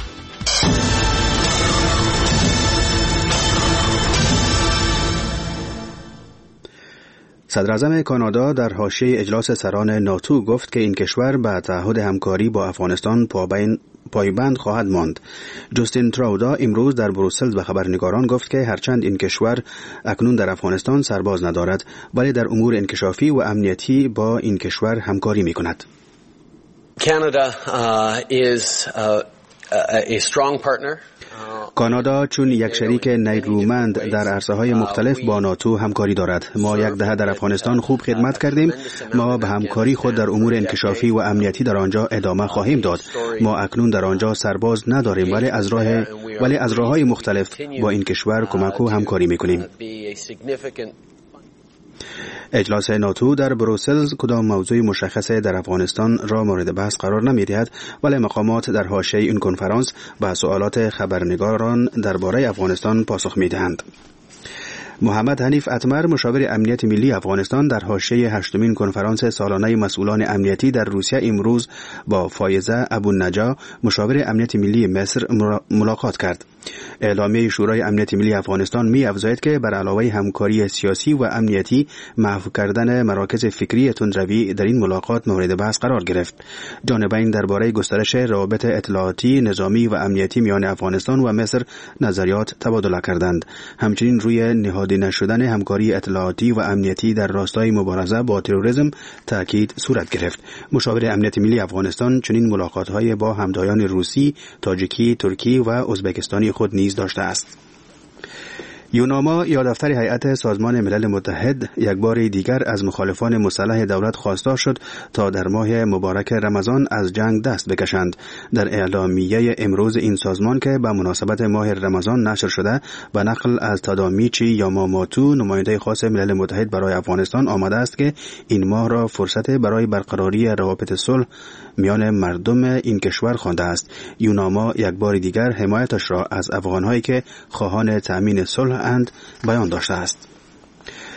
صدراعظم کانادا در حاشیه اجلاس سران ناتو گفت که این کشور به تعهد همکاری با افغانستان پایبند خواهد ماند. جاستین تراودا امروز در بروسل به خبرنگاران گفت که هرچند این کشور اکنون در افغانستان سرباز ندارد، ولی در امور انکشافی و امنیتی با این کشور همکاری می‌کند. Canada is a strong partner. کانادا چون یک شریک نیرومند در عرصه‌های مختلف با ناتو همکاری دارد. ما یک دهه در افغانستان خوب خدمت کردیم. ما به همکاری خود در امور انکشافی و امنیتی در آنجا ادامه خواهیم داد. ما اکنون در آنجا سرباز نداریم، ولی از راه‌های مختلف با این کشور کمک و همکاری می‌کنیم. اجلاس ناتو در بروسل کدام موضوع مشخص در افغانستان را مورد بحث قرار نمی‌دهد، ولی مقامات در حاشیه این کنفرانس به سوالات خبرنگاران درباره افغانستان پاسخ می‌دهند. محمد حنیف اتمر مشاور امنیت ملی افغانستان در حاشیه هشتمین کنفرانس سالانه مسئولان امنیتی در روسیه امروز با فایزه ابوالنجا مشاور امنیت ملی مصر ملاقات کرد. اعلامیه شورای امنیت ملی افغانستان می‌افزاید که بر علاوه همکاری سیاسی و امنیتی محو کردن مراکز فکری تندروی در این ملاقات مورد بحث قرار گرفت. جانبین درباره گسترش روابط اطلاعاتی، نظامی و امنیتی میان افغانستان و مصر نظریات تبادله کردند. همچنین روی نهادی نشدن همکاری اطلاعاتی و امنیتی در راستای مبارزه با تروریسم تاکید صورت گرفت. مشاور امنیت ملی افغانستان چنین ملاقات‌های با همتایان روسی، تاجیکی، ترکی و ازبکستانی خود نیز داشته است. یوناما یا دفتر هیئت سازمان ملل متحد یک بار دیگر از مخالفان مسلح دولت خواستار شد تا در ماه مبارک رمضان از جنگ دست بکشند. در اعلامیه امروز این سازمان که به مناسبت ماه رمضان نشر شده و نقل از تادامیچی یاماماتو نماینده خاص ملل متحد برای افغانستان آمده است که این ماه را فرصت برای برقراری روابط صلح میان مردم این کشور خوانده است. یوناما یک بار دیگر حمایتش را از افغان‌هایی که خواهان تأمین صلح اند بیان داشته است.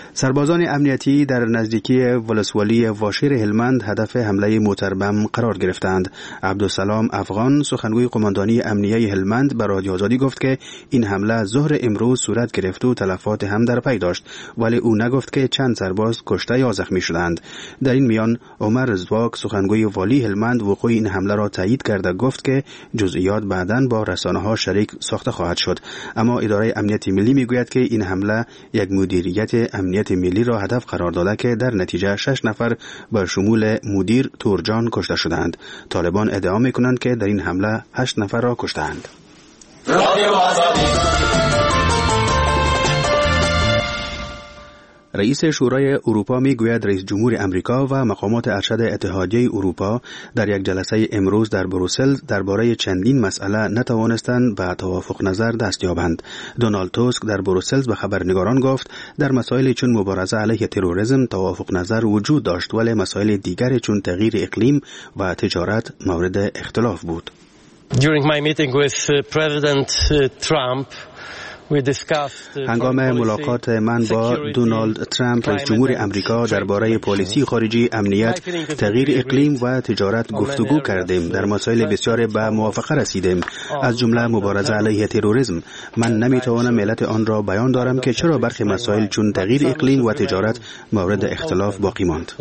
سربازان امنیتی در نزدیکی ولسوالی واشیر هلمند هدف حمله موتربم قرار گرفتند. عبدالسلام افغان سخنگوی قماندانی امنیه هلمند به رادیو آزادی گفت که این حمله ظهر امروز صورت گرفت و تلفات هم در پی داشت، ولی او نگفت که چند سرباز کشته یا زخمی شدند. در این میان عمر رزواک سخنگوی والی هلمند وقوع این حمله را تایید کرده گفت که جزئیات بعداً با رسانه‌ها شریک ساخته خواهد شد، اما اداره امنیت ملی میگوید که این حمله یک مدیریت امنیت ملی را هدف قرار داده که در نتیجه 6 نفر به شمول مدیر تورجان کشته شدند. طالبان ادعا میکنند که در این حمله 8 نفر را کشتند. رئیس شورای اروپا میگوید رئیس جمهور امریکا و مقامات ارشد اتحادیه اروپا در یک جلسه امروز در بروسل درباره چندین مسئله نتوانستند به توافق نظر دست یابند. دونالد توسک در بروسل به خبرنگاران گفت در مسائلی چون مبارزه علیه تروریسم توافق نظر وجود داشت، ولی مسائل دیگر چون تغییر اقلیم و تجارت مورد اختلاف بود. During my meeting with President Trump, هنگام ملاقات من با دونالد ترامپ رئیس جمهور امریکا درباره پالیسی خارجی، امنیت، تغییر اقلیم و تجارت گفتگو کردیم. در مسائل بسیار به موافقه رسیدیم، از جمله مبارزه علیه تروریسم. من نمیتوانم علت آن را بیان دارم که چرا برخی مسائل چون تغییر اقلیم و تجارت مورد اختلاف باقی ماند.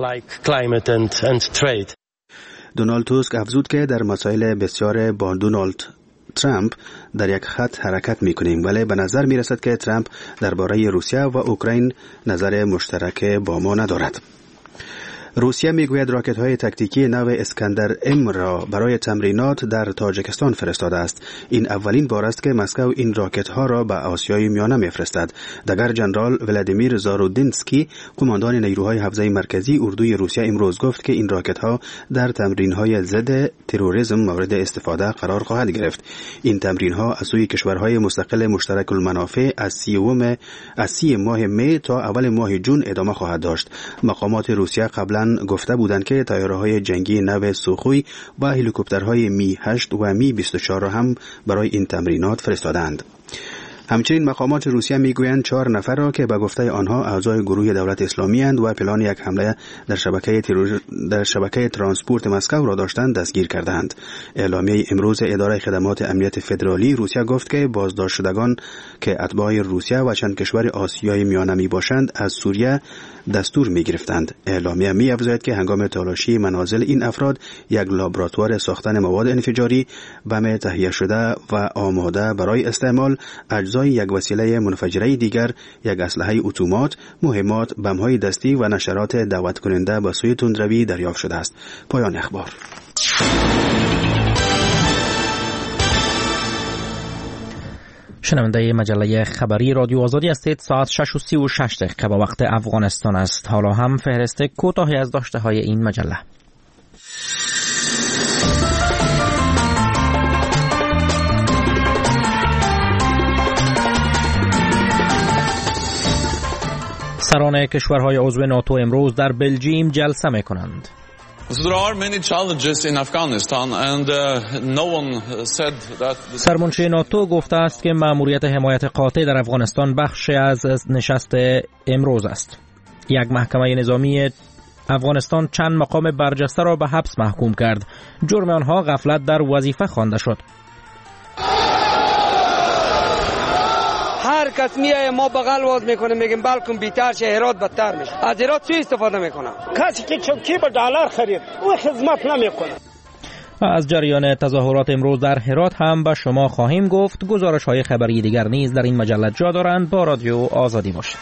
دونالد توسک افزود که در مسائل بسیار با دونالد ترامپ در یک خط حرکت میکنیم، ولی به نظر میرسد که ترامپ درباره روسیه و اوکراین نظر مشترک با ما ندارد. روسیه میگوید راکت های تاکتیکی نو اسکندر ام را برای تمرینات در تاجیکستان فرستاده است. این اولین بار است که مسکو این راکت ها را به آسیای میانه میفرستد. دگر جنرال ولادیمیر زارودینسکی قماندان نیروهای حفظه مرکزی اردوی روسیه امروز گفت که این راکت ها در تمرین های ضد تروریسم مورد استفاده قرار خواهد گرفت. این تمرین ها از سوی کشورهای مستقل مشترک المنافع از 30 ماه می تا اول ماه جون ادامه خواهد داشت. مقامات روسیه قبلا گفته بودند که طیاره‌های جنگی نو سوخوی و هلیکوپترهای می 8 و می 24 را هم برای این تمرینات فرستادند. همچنین مقامات روسیه میگویند 4 نفر را که به گفته آنها اعضای گروه دولت اسلامی اند و پلان یک حمله در شبکه ترانسپورت مسکو را داشتند دستگیر کردند. اعلامیه امروز اداره خدمات امنیت فدرالی روسیه گفت که بازداشت شدگان که اتباع روسیه و چند کشور آسیای میانه می باشند از سوریه دستور می گرفتند. اعلامیه می افزاید که هنگام تالاشی منازل این افراد یک لابراتوار ساختن مواد انفجاری، بم تهیه شده و آماده برای استعمال، اجزای یک وسیله منفجره دیگر، یک اسلحه اتومات، مهمات، بم‌های دستی و نشرات دعوت کننده به سوی تندروی دریافت شده است. پایان اخبار. شنونده مجله خبری رادیو آزادی هستید. ساعت 6:36 به وقت افغانستان است. حالا هم فهرست کوتاهی از داشته های این مجله. سران کشورهای عضو ناتو امروز در بلژیم جلسه می‌کنند. سرمنشی ناتو گفته است که مأموریت حمایت قاطع در افغانستان بخشی از نشست امروز است. یک محکمه نظامی افغانستان چند مقام برجسته را به حبس محکوم کرد. جرم آنها غفلت در وظیفه خوانده شد. هر کس میایه ما بغل واز میکنه میگیم بلکن بیتر شه، هرات بدتر میشه. از هرات چی استفاده میکنه؟ کسی که چوکی به دلار خرید او خدمت نمیکنه. از جریان تظاهرات امروز در هرات هم به شما خواهیم گفت. گزارش های خبری دیگر نیز در این مجله جا دارند. با رادیو آزادی باشید.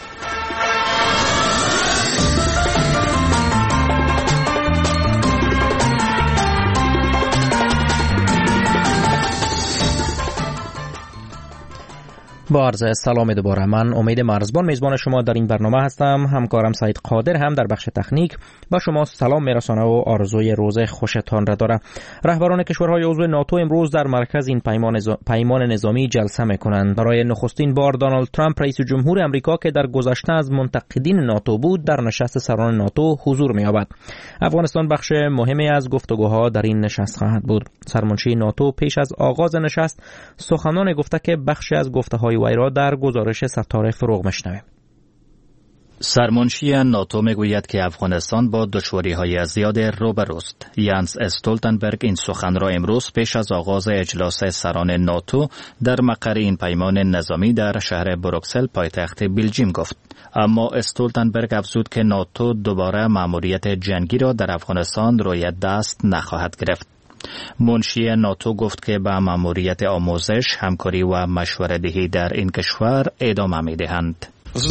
با عرض سلام دوباره، من امید مرزبان میزبان شما در این برنامه هستم. همکارم سعید قادر هم در بخش تکنیک با شما سلام میرسانه و آرزوی روز خوشتان را داره. رهبران کشورهای عضو ناتو امروز در مرکز این پیمان نظامی جلسه میکنند. برای نخستین بار دونالد ترامپ رئیس جمهور امریکا که در گذشته از منتقدین ناتو بود در نشست سران ناتو حضور مییابد. افغانستان بخش مهمی از گفتگوها در این نشست خواهد بود. سرمنشی ناتو پیش از آغاز نشست سخنان گفته که بخشی از گفته‌های وی را در گزارش ستاره فروغ میشنویم. سرمنشی ناتو میگوید که افغانستان با دشواری‌های زیاد روبروست. یانس استولتنبرگ این سخن را امروز پیش از آغاز اجلاس سران ناتو در مقر این پیمان نظامی در شهر بروکسل پایتخت بلژیم گفت. اما استولتنبرگ افزود که ناتو دوباره مأموریت جنگی را در افغانستان روی دست نخواهد گرفت. منشی ناتو گفت که به مأموریت آموزش، همکاری و مشوره‌دهی در این کشور ادامه می‌دهند.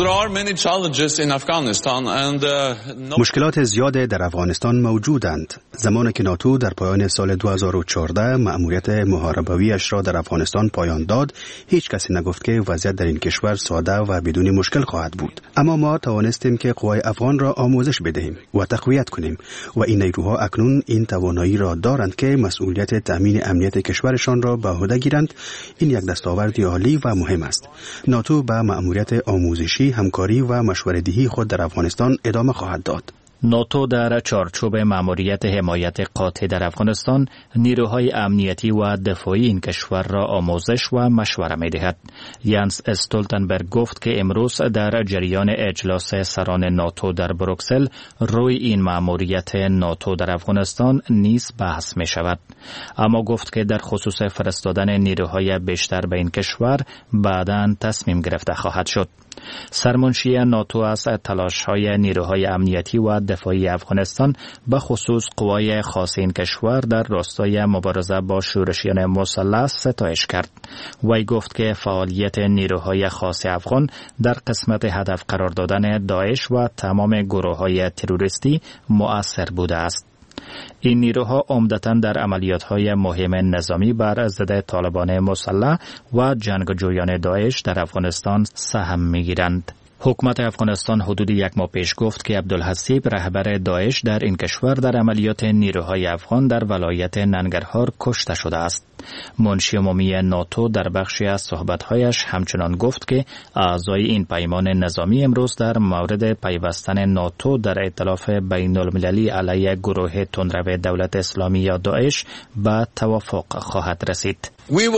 مشکلات زیاد در افغانستان موجودند. زمانی که ناتو در پایان سال 2014 مأموریت محاربویش را در افغانستان پایان داد، هیچ کسی نگفت که وضعیت در این کشور ساده و بدون مشکل خواهد بود. اما ما توانستیم که قوای افغان را آموزش بدهیم و تقویت کنیم و این نیروها اکنون این توانایی را دارند که مسئولیت تأمین امنیت کشورشان را به عهده گیرند. این یک دستاورد عالی و مهم است. ناتو به مأموریت آموزشی، همکاری و مشوره‌دهی خود در افغانستان ادامه خواهد داد. ناتو در چارچوب مأموریت حمایت قاطع در افغانستان نیروهای امنیتی و دفاعی این کشور را آموزش و مشوره می‌دهد. یانس استولتنبرگ گفت که امروز در جریان اجلاس سران ناتو در بروکسل روی این مأموریت ناتو در افغانستان نیز بحث می‌شود. اما گفت که در خصوص فرستادن نیروهای بیشتر به این کشور بعداً تصمیم گرفته خواهد شد. سرمنشی ناتو از تلاش‌های نیروهای امنیتی و دفاعی افغانستان به خصوص قوای خاص این کشور در راستای مبارزه با شورشیان مسلح ستایش کرد. وی گفت که فعالیت نیروهای خاص افغان در قسمت هدف قرار دادن داعش و تمام گروه‌های تروریستی مؤثر بوده است. این نیروها عمدتاً در عملیات‌های مهم نظامی بر ضد طالبان مسلح و جنگجویان داعش در افغانستان سهم می‌گیرند. حکومت افغانستان حدود یک ماه پیش گفت که عبدالحسیب رهبر داعش در این کشور در عملیات نیروهای افغان در ولایت ننگرهار کشته شده است. منشی عمومی ناتو در بخشی از صحبت‌هایش همچنان گفت که اعضای این پیمان نظامی امروز در مورد پیوستن ناتو در ائتلاف بین‌المللی علیه گروه تندرو دولت اسلامی یا داعش به توافق خواهد رسید.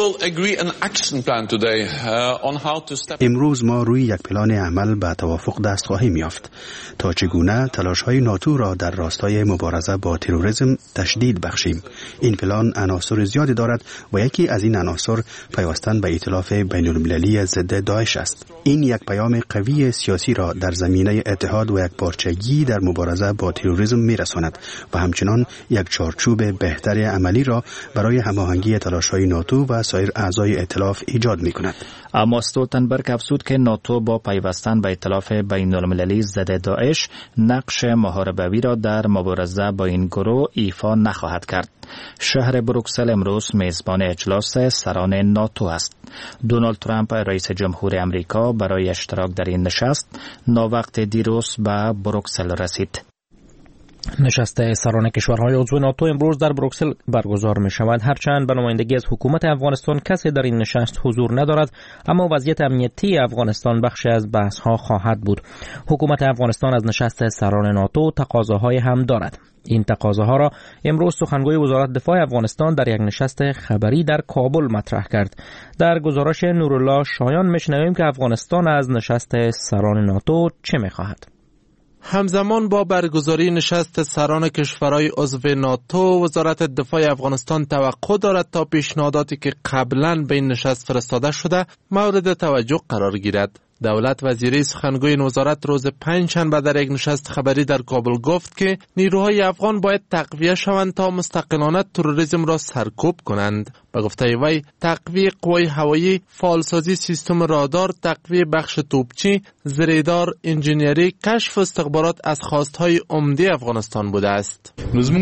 امروز ما روی یک پلان عمل به توافق دست خواهیم یافت تا چگونه تلاش‌های ناتو را در راستای مبارزه با تروریسم تشدید بخشیم. این پلان عناصر زیادی دارد و یکی از این عناصر پیوستن به ائتلاف بین‌المللی ضد داعش است. این یک پیام قوی سیاسی را در زمینه اتحاد و یکپارچگی در مبارزه با تروریسم می‌رساند و همچنان یک چارچوب بهتر عملی را برای هماهنگی تلاش‌های ناتو و سایر اعضای ائتلاف ایجاد می‌کند. اما استولتنبرگ افزود که ناتو با پیوستن به ائتلاف بین‌المللی ضد داعش نقش محاربوی را در مبارزه با این گروه ایفا نخواهد کرد. شهر بروکسل امروز میزبان اجلاس سران ناتو است. دونالد ترامپ رئیس جمهور امریکا برای اشتراک در این نشست ناوقت دیروز به بروکسل رسید. نشست سران کشورهای عضو ناتو امروز در بروکسل برگزار می شود. هرچند به نمایندگی از حکومت افغانستان کسی در این نشست حضور ندارد، اما وضعیت امنیتی افغانستان بخشی از بحث ها خواهد بود. حکومت افغانستان از نشست سران ناتو تقاضاهای هم دارد. این تقاضاها را امروز سخنگوی وزارت دفاع افغانستان در یک نشست خبری در کابل مطرح کرد. در گزارش نورالله شایان میشنویم که افغانستان از نشست سران ناتو چه میخواهد. همزمان با برگزاری نشست سران کشورهای عضو ناتو، وزارت دفاع افغانستان توقع دارد تا پیشنهاداتی که قبلا به این نشست فرستاده شده مورد توجه قرار گیرد. دولت وزیری سخنگوی این وزارت روز پنجشنبه در یک نشست خبری در کابل گفت که نیروهای افغان باید تقویه شوند تا مستقلانه تروریسم را سرکوب کنند. به گفته وی تقویه قوای هوایی، فعالسازی سیستم رادار، تقویه بخش توپچی، زریدار، انجینیری، کشف و استخبارات از خواستهای عمده افغانستان بوده است.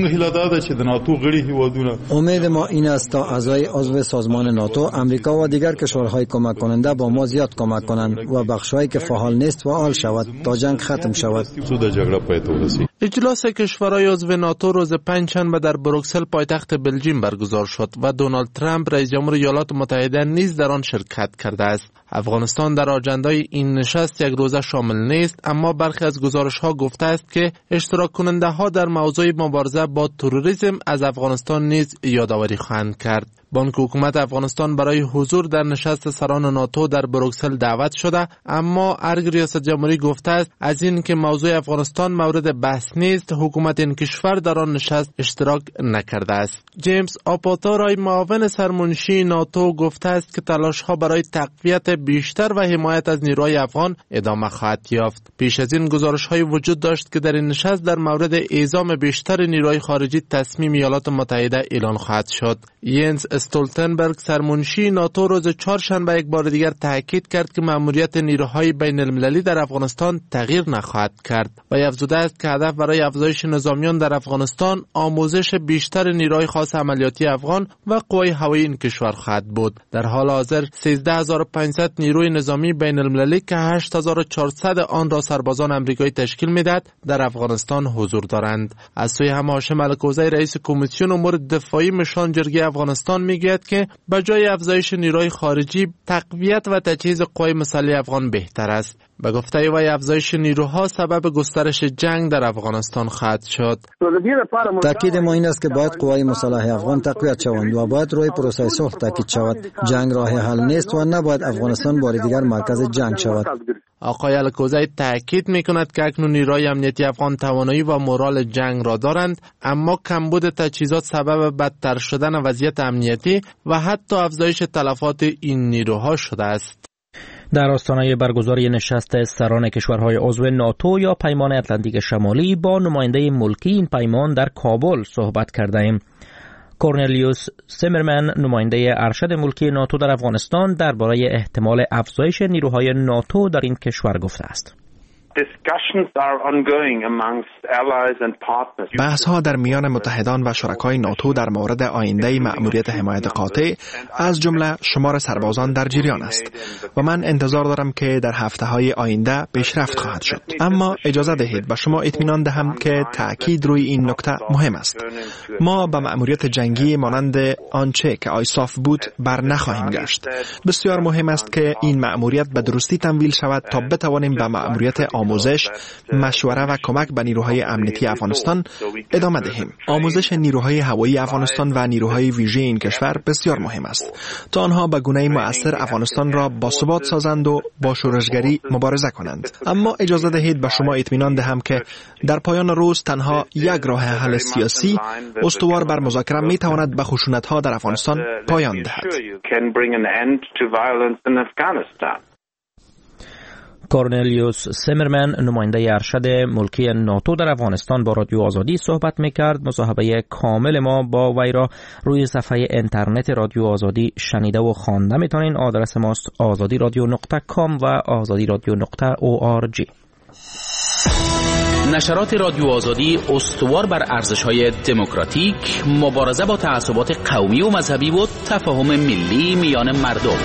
امید ما این است تا اعضای عضو سازمان ناتو، امریکا و دیگر کشورهای کمک کننده با ما زیاد کمک کنند و بخش‌هایی که فعال نیست فعال شود تا جنگ ختم شود. اجلاس کشورهای عضو ناتو روز پنجشنبه در بروکسل پایتخت بلژیم برگزار شد و دونالد ترامپ رئیس جمهور ایالات متحده نیز در آن شرکت کرده است. افغانستان در آجندای این نشست یک روزه شامل نیست، اما برخی از گزارش‌ها گفته است که اشتراک کننده ها در موضوع مبارزه با تروریسم از افغانستان نیز یادآوری خواهند کرد. بانک حکومت افغانستان برای حضور در نشست سران ناتو در بروکسل دعوت شده، اما ارگ ریاست جمهوری گفته است از این که موضوع افغانستان مورد بحث نیست، حکومت این کشور در آن نشست اشتراک نکرده است. جیمز آپاتارای معاون سرمنشی ناتو گفته است که تلاش‌ها برای تقویت بیشتر و حمایت از نیروهای افغان ادامه خواهد یافت. پیش از این گزارش‌های وجود داشت که در این نشست در مورد اعزام بیشتر نیروهای خارجی تصمیم ایالات متحده اعلان خواهد شد. ینس استولتنبرگ سرمنشی ناتو روز چهارشنبه یک بار دیگر تاکید کرد که مأموریت نیروهای بین المللی در افغانستان تغییر نخواهد کرد و افزوده است که هدف برای افزایش نظامیان در افغانستان آموزش بیشتر نیروهای خاص عملیاتی افغان و قوای هوایی این کشور خواهد بود. در حال حاضر 13500 نیروی نظامی بین المللی که 8400 آن را سربازان آمریکایی تشکیل میدهد در افغانستان حضور دارند. از سوی هم هاشم الکوزی رئیس کمیسیون امور دفاعی مشان جرگه افغانستان میگوید که بجای افزایش نیروی خارجی تقویت و تجهیز قوای مسلح افغان بهتر است. به گفته وی افزایش نیروها سبب گسترش جنگ در افغانستان خواهد شد. تاکید ما این است که باید قوای مسلح افغان تقویت شوند و باید روی پروسه صلح تاکید شود. جنگ راه حل نیست و نباید افغانستان بار دیگر مرکز جنگ شود. آقای الکوزی تاکید میکند که اکنون نیروهای امنیتی افغان توانایی و مورال جنگ را دارند، اما کمبود تجهیزات سبب بدتر شدن وضعیت امنیتی و حتی افزایش تلفات این نیروها شده است. در آستانه برگزاری نشست سران کشورهای عضو ناتو یا پیمان اتلانتیک شمالی با نماینده ملکی این پیمان در کابل صحبت کردیم. کورنلیوس سیمرمن نماینده ارشد ملکی ناتو در افغانستان درباره احتمال افزایش نیروهای ناتو در این کشور گفته است. بحث‌ها در میان متحدان و شرکای ناتو در مورد آینده مأموریت حمایت قاطع از جمله شمار سربازان در جریان است و من انتظار دارم که در هفته‌های آینده پیشرفت خواهد شد. اما اجازه دهید به شما اطمینان دهم که تأکید روی این نکته مهم است. ما به مأموریت جنگی مانند آنچه که آیساف بود بر نخواهیم گشت. بسیار مهم است که این مأموریت به درستی تمویل شود تا بتوانیم به مأموریت آموزش، مشوره و کمک به نیروهای امنیتی افغانستان ادامه دهیم. آموزش نیروهای هوایی افغانستان و نیروهای ویژه این کشور بسیار مهم است تا آنها به گونه مؤثر افغانستان را باثبات سازند و با شورشگری مبارزه کنند. اما اجازه دهید به شما اطمینان دهم که در پایان روز تنها یک راه حل سیاسی استوار بر مذاکره می تواند به خشونت‌ها در افغانستان پایان دهد. کورنلیوس سیمرمن نماینده ارشد ملکی ناتو در افغانستان با رادیو آزادی صحبت میکرد. مصاحبه کامل ما با وی را روی صفحه اینترنت رادیو آزادی شنیده و خوانده میتونین. آدرس ماست azadi.com و azadi.org. نشرات رادیو آزادی استوار بر ارزش‌های دموکراتیک، مبارزه با تعصبات قومی و مذهبی و تفاهم ملی میان مردم.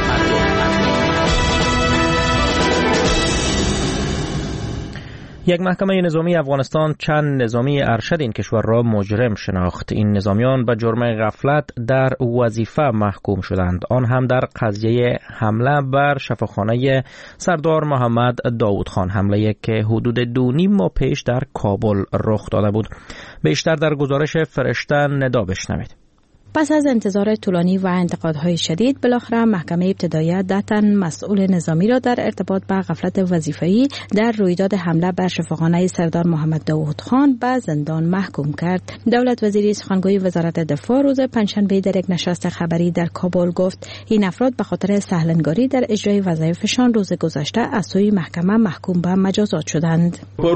یک محکمه نظامی افغانستان چند نظامی ارشد این کشور را مجرم شناخت. این نظامیان به جرم غفلت در وظیفه محکوم شدند، آن هم در قضیه حمله بر شفاخانه سردار محمد داود خان، حمله که حدود 2.5 ماه پیش در کابل رخ داده بود. بیشتر در گزارش فرشته ندا بشنوید. پس از انتظار طولانی و انتقادهای شدید، بالاخره محکمه ابتدایی دتن مسئول نظامی را در ارتباط با غفلت وظیفه‌ای در رویداد حمله بر شفاخانه سردار محمد داود خان به زندان محکوم کرد. دولت وزیری سخنگوی وزارت دفاع روز پنجشنبه در یک نشست خبری در کابل گفت این افراد به خاطر سهلنگاری در اجرای وظایفشان روز گذشته از سوی محکمه محکوم به مجازات شدند.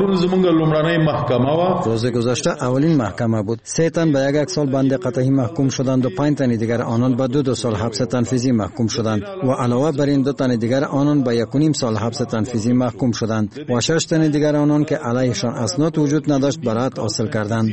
روز گذشته اولین محکمه بود. 3 تن به 1 سال بند قطعی محکوم شدند و 5 تن دیگر آنان به 2 سال حبس تنفیذی محکوم شدند و علاوه بر این 2 تن دیگر آنان به 1.5 سال حبس تنفیذی محکوم شدند و 6 تن دیگر آنان که علیهشان اسناد وجود نداشت برات حاصل کردند.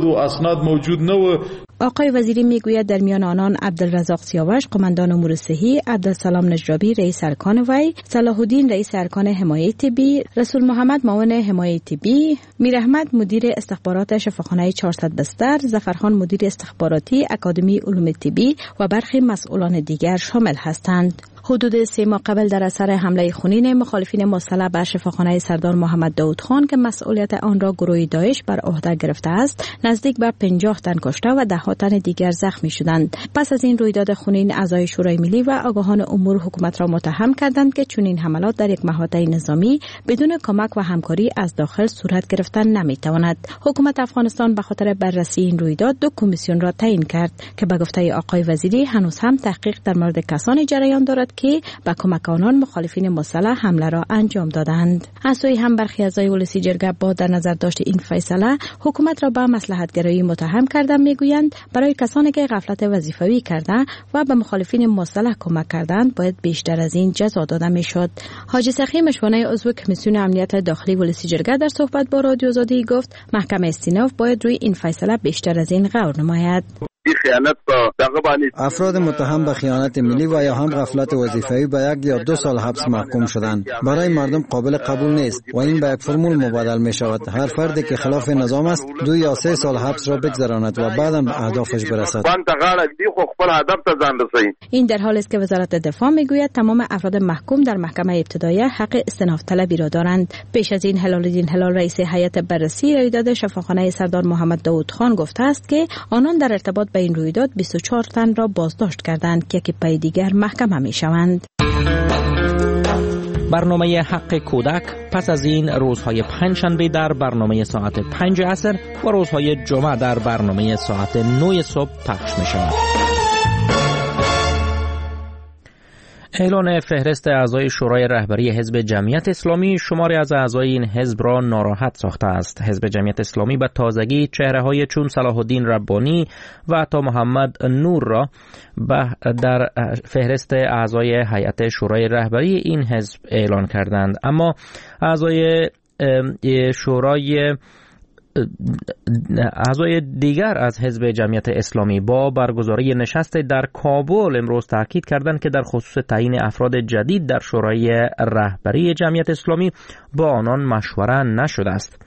آقای وزیری میگوید در میان آنان عبدالرزاق سیاوش قماندان امور صحی، عبدالسلام نجرابی رئیس ارکان وی، صلاح الدین رئیس ارکان حمایت طبی، رسول محمد معاون حمایت طبی، میر احمد مدیر استخبارات شفاخانه 400 بستر، ظفرخان مدیر استخباراتی اکادمی علوم طبی و برخی مسئولان دیگر شامل هستند. حدود 3 ماه قبل در اثر حمله خونین مخالفین مسلح به شفاخانه سردار محمد داود خان که مسئولیت آن را گروه داعش بر عهده گرفته است، نزدیک به 50 تن کشته و 10 تن دیگر زخمی شدند. پس از این رویداد خونین، اعضای شورای ملی و آگاهان امور حکومت را متهم کردند که چنین حملات در یک محوطه نظامی بدون کمک و همکاری از داخل صورت گرفتن نمیتواند. حکومت افغانستان به خاطر بررسی این رویداد 2 کمیسیون را تعیین کرد که به گفته آقای وزیری هنوز هم تحقیق در مورد کسانی جریان دارد که با کمک آنان مخالفین مسلح حمله را انجام دادند. از سوی هم برخی اعضای ولسی جرگه با در نظر داشت این فیصله حکومت را به مصلحت‌گرایی متهم کردند. میگویند برای کسانی که غفلت وظیفوی کرده و به مخالفین مسلح کمک کردند باید بیشتر از این جزا داده میشد. حاجی سخی مشوانه عضو کمیسیون امنیت داخلی ولسی جرگه در صحبت با رادیو آزادی گفت محکمه استیناف باید روی این فیصله بیشتر از این غور نماید. افراد متهم به خیانت ملی و یا هم غفلت وظیفه‌ای به 1 یا 2 سال حبس محکوم شدند. برای مردم قابل قبول نیست و این به یک فرمول مبادل می شود. هر فردی که خلاف نظام است 2 یا 3 سال حبس را بگذراند و بعداً به اهدافش برسد. این در حالی است که وزارت دفاع میگوید تمام افراد محکوم در محکمه ابتدایی حق استئناف طلبی را دارند. پیش از این هلال الدین هلال رئیس هیئت بررسی رویداد شفاخانه سردار محمد داود خان گفته است که آنان در ارتباط به این رویداد 24 تن را بازداشت کردند که یکی پای دیگر محکمه می شوند. برنامه حق کودک پس از این روزهای پنجشنبه در برنامه ساعت 5 عصر و روزهای جمعه در برنامه ساعت 9 صبح پخش می شود. اعلان فهرست اعضای شورای رهبری حزب جمعیت اسلامی شماری از اعضای این حزب را ناراحت ساخته است. حزب جمعیت اسلامی به تازگی چهره‌های چون صلاح الدین ربانی و عطا محمد نور را در فهرست اعضای هیئت شورای رهبری این حزب اعلان کردند، اما اعضای دیگر از حزب جمعیت اسلامی با برگزاری نشست در کابل امروز تاکید کردند که در خصوص تعیین افراد جدید در شورای رهبری جمعیت اسلامی با آنان مشوره نشده است.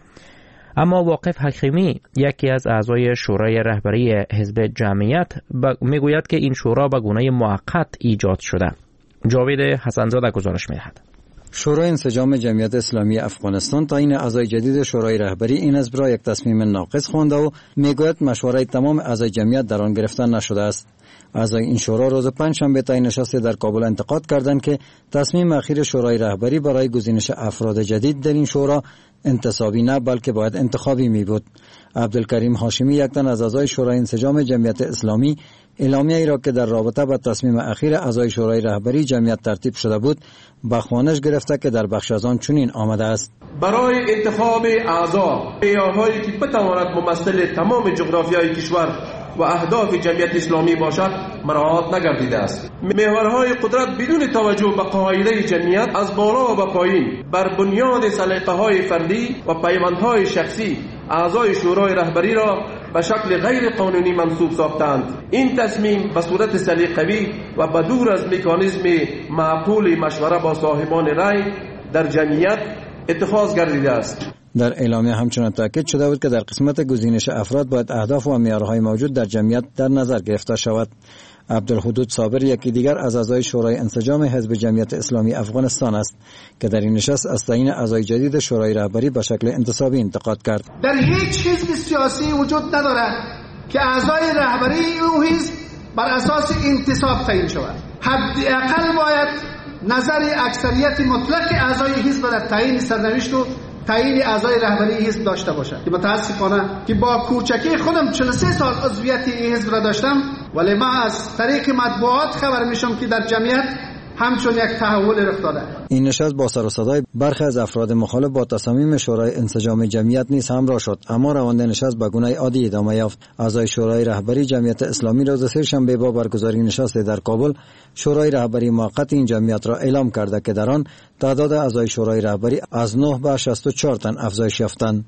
اما واقف حکیمی یکی از اعضای شورای رهبری حزب جمعیت میگوید که این شورا به گونه موقت ایجاد شده. جاوید حسنزاده گزارش می‌دهد. شورای انسجام جمعیت اسلامی افغانستان تعیین اعضای جدید شورای رهبری این حزب را یک تصمیم ناقص خوانده و میگوید مشورت تمام اعضای جمعیت در آن گرفته نشده است. اعضای این شورا روز پنجشنبه تعیین نشست در کابل انتقاد کردند که تصمیم اخیر شورای رهبری برای گزینش افراد جدید در این شورا انتصابی نه بلکه باید انتخابی می بود. عبدالکریم هاشمی یک تن از اعضای شورای انسجام جمعیت اسلامی اعلامیه ای را که در رابطه با تصمیم اخیر اعضای شورای رهبری جمعیت ترتیب شده بود به خوانش گرفته که در بخش از آن چنین آمده است: برای انتخاب اعضا معیارهایی که بتواند ممثل تمام جغرافیای کشور و اهداف جمعیت اسلامی باشد مراعات نگردیده است. محورهای قدرت بدون توجه به قاعده جمعیت از بالا و پایین بر بنیاد سلیقه‌های فردی و پیوندهای شخصی اعضای شورای رهبری را به شکل غیر قانونی منصوب ساختند. این تصمیم به صورت سلیقه‌ای و بدور از مکانیزم معقول مشوره با صاحبان رأی در جمعیت اتخاذ گردیده است. در اعلامیه همچنان تاکید شده بود که در قسمت گزینش افراد باید اهداف و معیارهای موجود در جمعیت در نظر گرفته شود. عبدالحدود صابر یکی دیگر از اعضای شورای انسجام حزب جمعیت اسلامی افغانستان است که در این نشست از تعیین اعضای جدید شورای رهبری به شکل انتصابی انتقاد کرد. در هیچ حزب سیاسی وجود ندارد که اعضای رهبری او حزب بر اساس انتصاب تعیین شود. حداقل باید نظر اکثریت مطلق اعضای حزب در تعیین سرنوشت و تعیین اعضای رهبری حزب داشته باشد که متاسفانه که با کوچکی خودم 43 سال عضویت این حزب را داشتم، ولی ما از طریق مطبوعات خبر میشم که در جمعیت همچون یک تحول رخ داده. این نشست با سر و صدای برخی از افراد مخالف با تصامیم شورای انسجام جمعیت نیز همراه شد، اما روند نشست به گونه عادی ادامه یافت. اعضای شورای رهبری جمعیت اسلامی روز سه‌شنبه با برگزاری نشست در کابل شورای رهبری موقت این جمعیت را اعلام کرده که در آن تعداد اعضای شورای رهبری از 9 به 64 تن افزایش یافتند.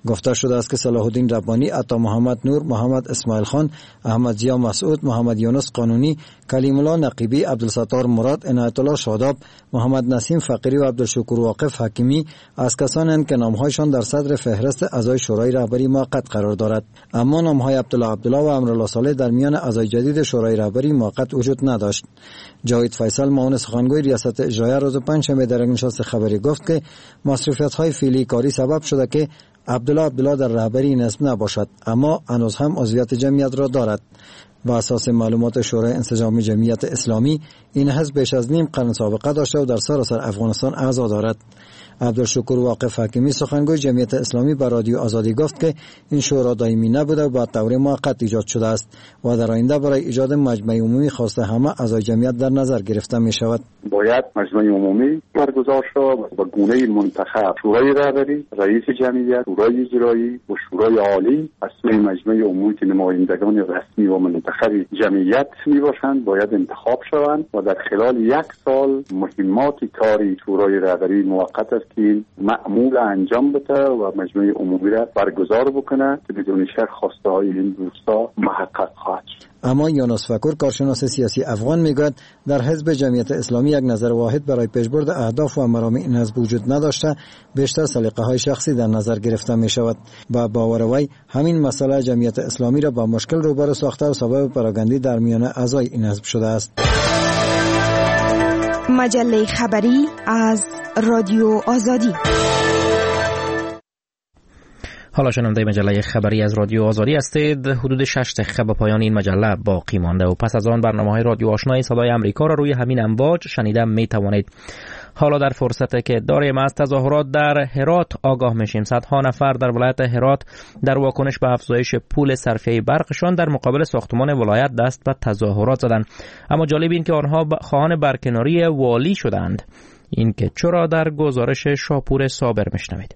گفته شده است که صلاح الدین ربانی، عطا محمد نور، محمد اسماعیل خان، احمد ضیا مسعود، محمد یونس قانونی، کلیم الله نقیبی، عبدالستار مراد، عنایت الله شاداب، محمد نسیم فقیری و عبدالشکور واقف حکیمی از کسانند که نامهایشان در صدر فهرست اعضای شورای رهبری موقت قرار دارد. اما نامهای عبدالله و امرالله صالح در میان اعضای جدید شورای رهبری موقت وجود نداشت. جاوید فیصل، معاون سخنگوی ریاست اجرایی، روز پنجشنبه در نشست خبری گفت که مصروفیت‌های فعلی کاری سبب شده که عبدالله در رهبری نصب نباشد، اما هنوز هم عضویت جمعیت را دارد. و اساس معلومات شورای انسجام جمعیت اسلامی، این حزب بیش از نیم قرن سابقه داشته و در سراسر افغانستان اعضا دارد. عبدالشکور واقف حکیمی، سخنگوی جمعیت اسلامی، به رادیو آزادی گفت که این شورا دائمی نبوده و با طور موقت ایجاد شده است و در آینده برای ایجاد مجمع عمومی خواست همه اعضای جمعیت در نظر گرفته می شود. باید مجمع عمومی برگزار شود و گونه منتخب شورای رهبری، رئیس جمعیت، شورای اجرایی و شورای عالی از سوی مجمع عمومی که نمایندگان رسمی و منتخب جمعیت می باشند باید انتخاب شوند و در خلال 1 سال مهمات کاری شورای رهبری موقت است که معمول انجام بده و مجمع عمومی را برگزار بکنه که بدون شک خواسته های این دوستا محقق خواهد شد. اما یونس فکور، کارشناس سیاسی افغان، میگوید در حزب جمعیت اسلامی یک نظر واحد برای پیشبرد اهداف و مرام این حزب وجود نداشته، بیشتر سلیقه های شخصی در نظر گرفته می شود. با باور وی همین مسئله جمعیت اسلامی را با مشکل روبرو ساخته و سبب پراگندی در میان اعضای این حزب شده است. مجله خبری از رادیو آزادی. حالا شنونده مجله خبری از رادیو آزادی هستید. حدود 6 دقیقه به پایان این مجله باقی مانده و پس از آن برنامه‌های رادیو آشنای صدای آمریکا را روی همین امواج شنیده می توانید. حالا در فرصتی که داریم از تظاهرات در هرات آگاه میشیم. صدها نفر در ولایت هرات در واکنش به افزایش پول صرفه برقشان در مقابل ساختمان ولایت دست به تظاهرات زدند. اما جالب این که آنها خواهان برکناری والی شدند. این که چرا در گزارش شاپور صابر میشنوید.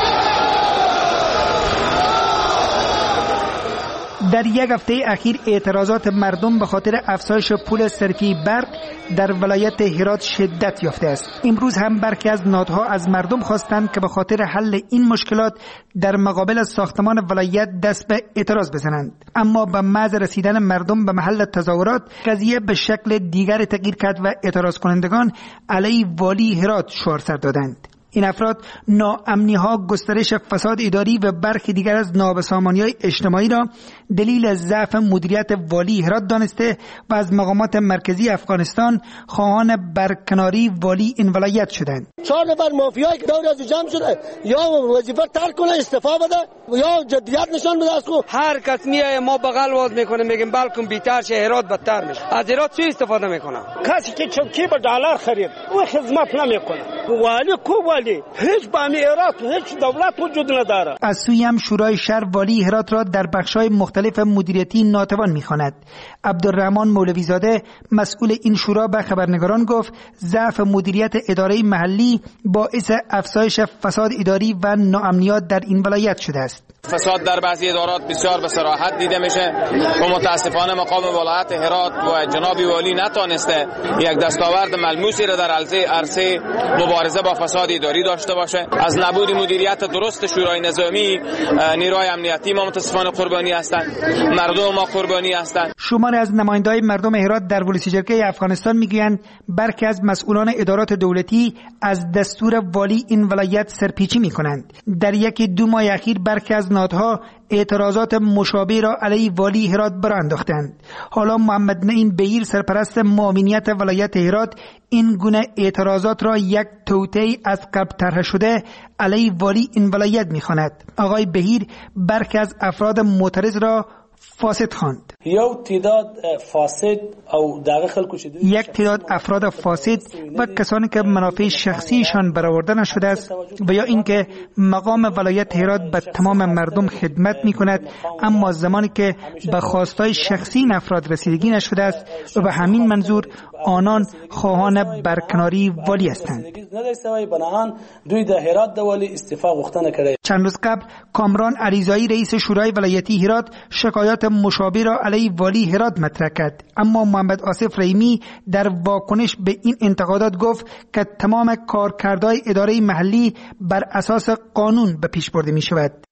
در یک هفته اخیر اعتراضات مردم به خاطر افزایش پول صرفی برق در ولایت هرات شدت یافته است. امروز هم برخی از نهادها از مردم خواستند که به خاطر حل این مشکلات در مقابل ساختمان ولایت دست به اعتراض بزنند. اما به محض رسیدن مردم به محل تظاهرات قضیه به شکل دیگر تغییر کرد و اعتراض کنندگان علیه والی هرات شعار سر دادند. این افراد ناامنی‌ها، گسترش فساد اداری و برخی دیگر از نابسامانی‌های اجتماعی را دلیل ضعف مدیریت والی هرات دانسته و از مقامات مرکزی افغانستان خواهان برکناری والی این ولایت شدند. 4 نفر مافیایی که دور از جمع شده یا وظیفه ترک کنه، استعفا بده یا جدیت نشان بده. از کو هر کس میاد ما بغل واز میکنه، میگیم بلکم بی‌تر شه، هرات بدتر میشه. از هرات چی استفاده میکنه؟ کسی که چوکی به دلار خرید او خدمت نمیکنه. والی کو والی؟ هیچ بامی هرات هیچ دولت وجود نداره. از سوی هم شورای شهر والی هرات را در بخش‌های مختلف مدیریتی ناتوان می‌خواند. عبدالرحمن مولوی زاده مسئول این شورا به خبرنگاران گفت ضعف مدیریت اداره محلی باعث افزایش فساد اداری و ناامنیات در این ولایت شده است. فساد در بعضی ادارات بسیار به صراحت دیده میشه و متاسفانه مقام ولایت هرات و جناب والی نتونسته یک دستاورد ملموسی را در عرصه مبارزه با فساد اداری داشته باشه. از نبود مدیریت درست شورای نظامی، نیروهای امنیتی ما متاسفانه قربانی هستند، مردم ما قربانی هستند. شماری از نمایندگان مردم هرات در ولسی جرگه افغانستان میگویند برخی از مسئولان ادارات دولتی از دستور والی این ولایت سرپیچی میکنند. در یکی دو ماه اخیر برخی از نهادها اعتراضات مشابه را علیه والی هرات برانداختند. حالا محمد نعیم بهیر، سرپرست معاونیت ولایت هرات، این گونه اعتراضات را یک توطئه از قبل طرح شده علیه والی این ولایت می‌خواند. آقای بهیر برخی از افراد معترض را فاسد خواند. یک تعداد افراد فاسد و کسانی که منافع شخصیشان برآورده نشده است و یا اینکه مقام ولایت هرات به تمام مردم خدمت می‌کند اما زمانی که به خواستهای شخصی این افراد رسیدگی نشده است و به همین منظور آنان خواهان برکناری والی هستند. چند روز قبل کامران علیزایی رئیس شورای ولایتی هرات شکایات مشابه را علیه والی هرات مطرح کرد، اما محمد آصف رحیمی در واکنش به این انتقادات گفت که تمام کارکردهای اداره محلی بر اساس قانون به پیش برده می شود.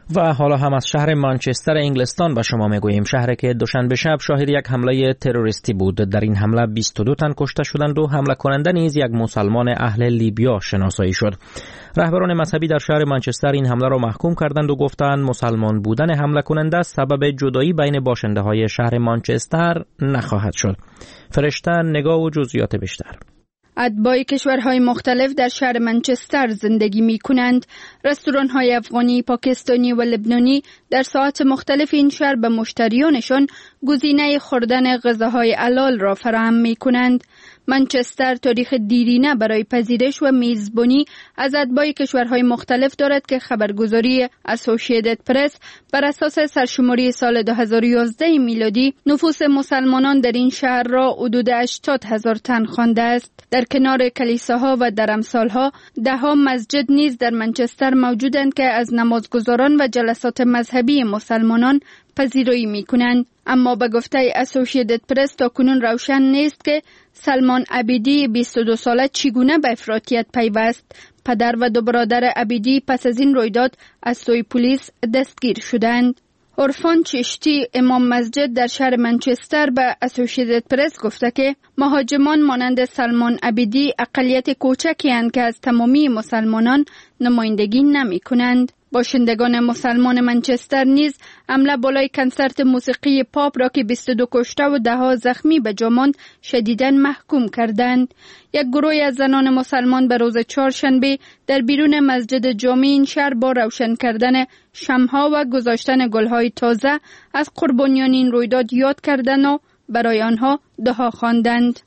و حالا هم از شهر منچستر انگلستان به شما میگوییم، شهری که دوشنبه شب شاهد یک حمله تروریستی بود. در این حمله 22 تن کشته شدند و حمله کننده نیز یک مسلمان اهل لیبیا شناسایی شد. رهبران مذهبی در شهر منچستر این حمله را محکوم کردند و گفتند مسلمان بودن حمله کننده سبب جدایی بین باشنده های شهر منچستر نخواهد شد. فرشته نگاه و جزئیات بیشتر. اتباع کشورهای مختلف در شهر منچستر زندگی می کنند. رستوران‌های افغانی، پاکستانی و لبنانی در ساعات مختلف این شهر به مشتریانشان گزینه خوردن غذاهای حلال را فراهم می کنند. منچستر تاریخ دیرینه برای پذیرش و میزبانی از اتباع کشورهای مختلف دارد که خبرگزاری اسوسییتد پرس بر اساس سرشماری سال 2011 میلادی نفوس مسلمانان در این شهر را حدود 80,000 تن خوانده است. در کنار کلیساها و درمسالها ده‌ها مسجد نیز در منچستر موجودند که از نمازگزاران و جلسات مذهبی مسلمانان پذیرایی می کنند. اما به گفته اسوسییتد پرس تا کنون روشن نیست که سلمان عبیدی 22 ساله چگونه به افراطیت پیوست. پدر و دو برادر عبیدی پس از این رویداد از سوی پلیس دستگیر شدند. عرفان چشتی امام مسجد در شهر منچستر به اسوسییتد پرس گفته که مهاجمان مانند سلمان عبیدی اقلیت کوچکی اند که از تمامی مسلمانان نمایندگی نمی کنند. باشندگان مسلمان منچستر نیز حمله بالای کنسرت موسیقی پاپ را که 22 کشته و 10 زخمی به جا ماند شدیداً محکوم کردند. یک گروه از زنان مسلمان به روز چهارشنبه در بیرون مسجد جامع این شهر با روشن کردن شمع‌ها و گذاشتن گل‌های تازه از قربانیان این رویداد یاد کردند و برای آنها دعا خواندند.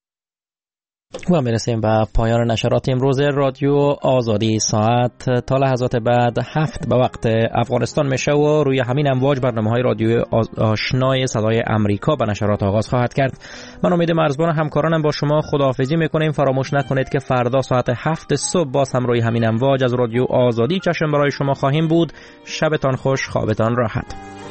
و میرسیم به پایان نشرات امروز رادیو آزادی. ساعت تا لحظات بعد 7 به وقت افغانستان میشه و روی همین امواج برنامه‌های رادیو آشنای صدای امریکا به نشرات آغاز خواهد کرد. من امید مرزبان همکارانم با شما خداحافظی میکنیم. فراموش نکنید که فردا ساعت 7 صبح باز هم روی همین امواج از رادیو آزادی چشم برای شما خواهیم بود. شبتان خوش، خوابتان راحت.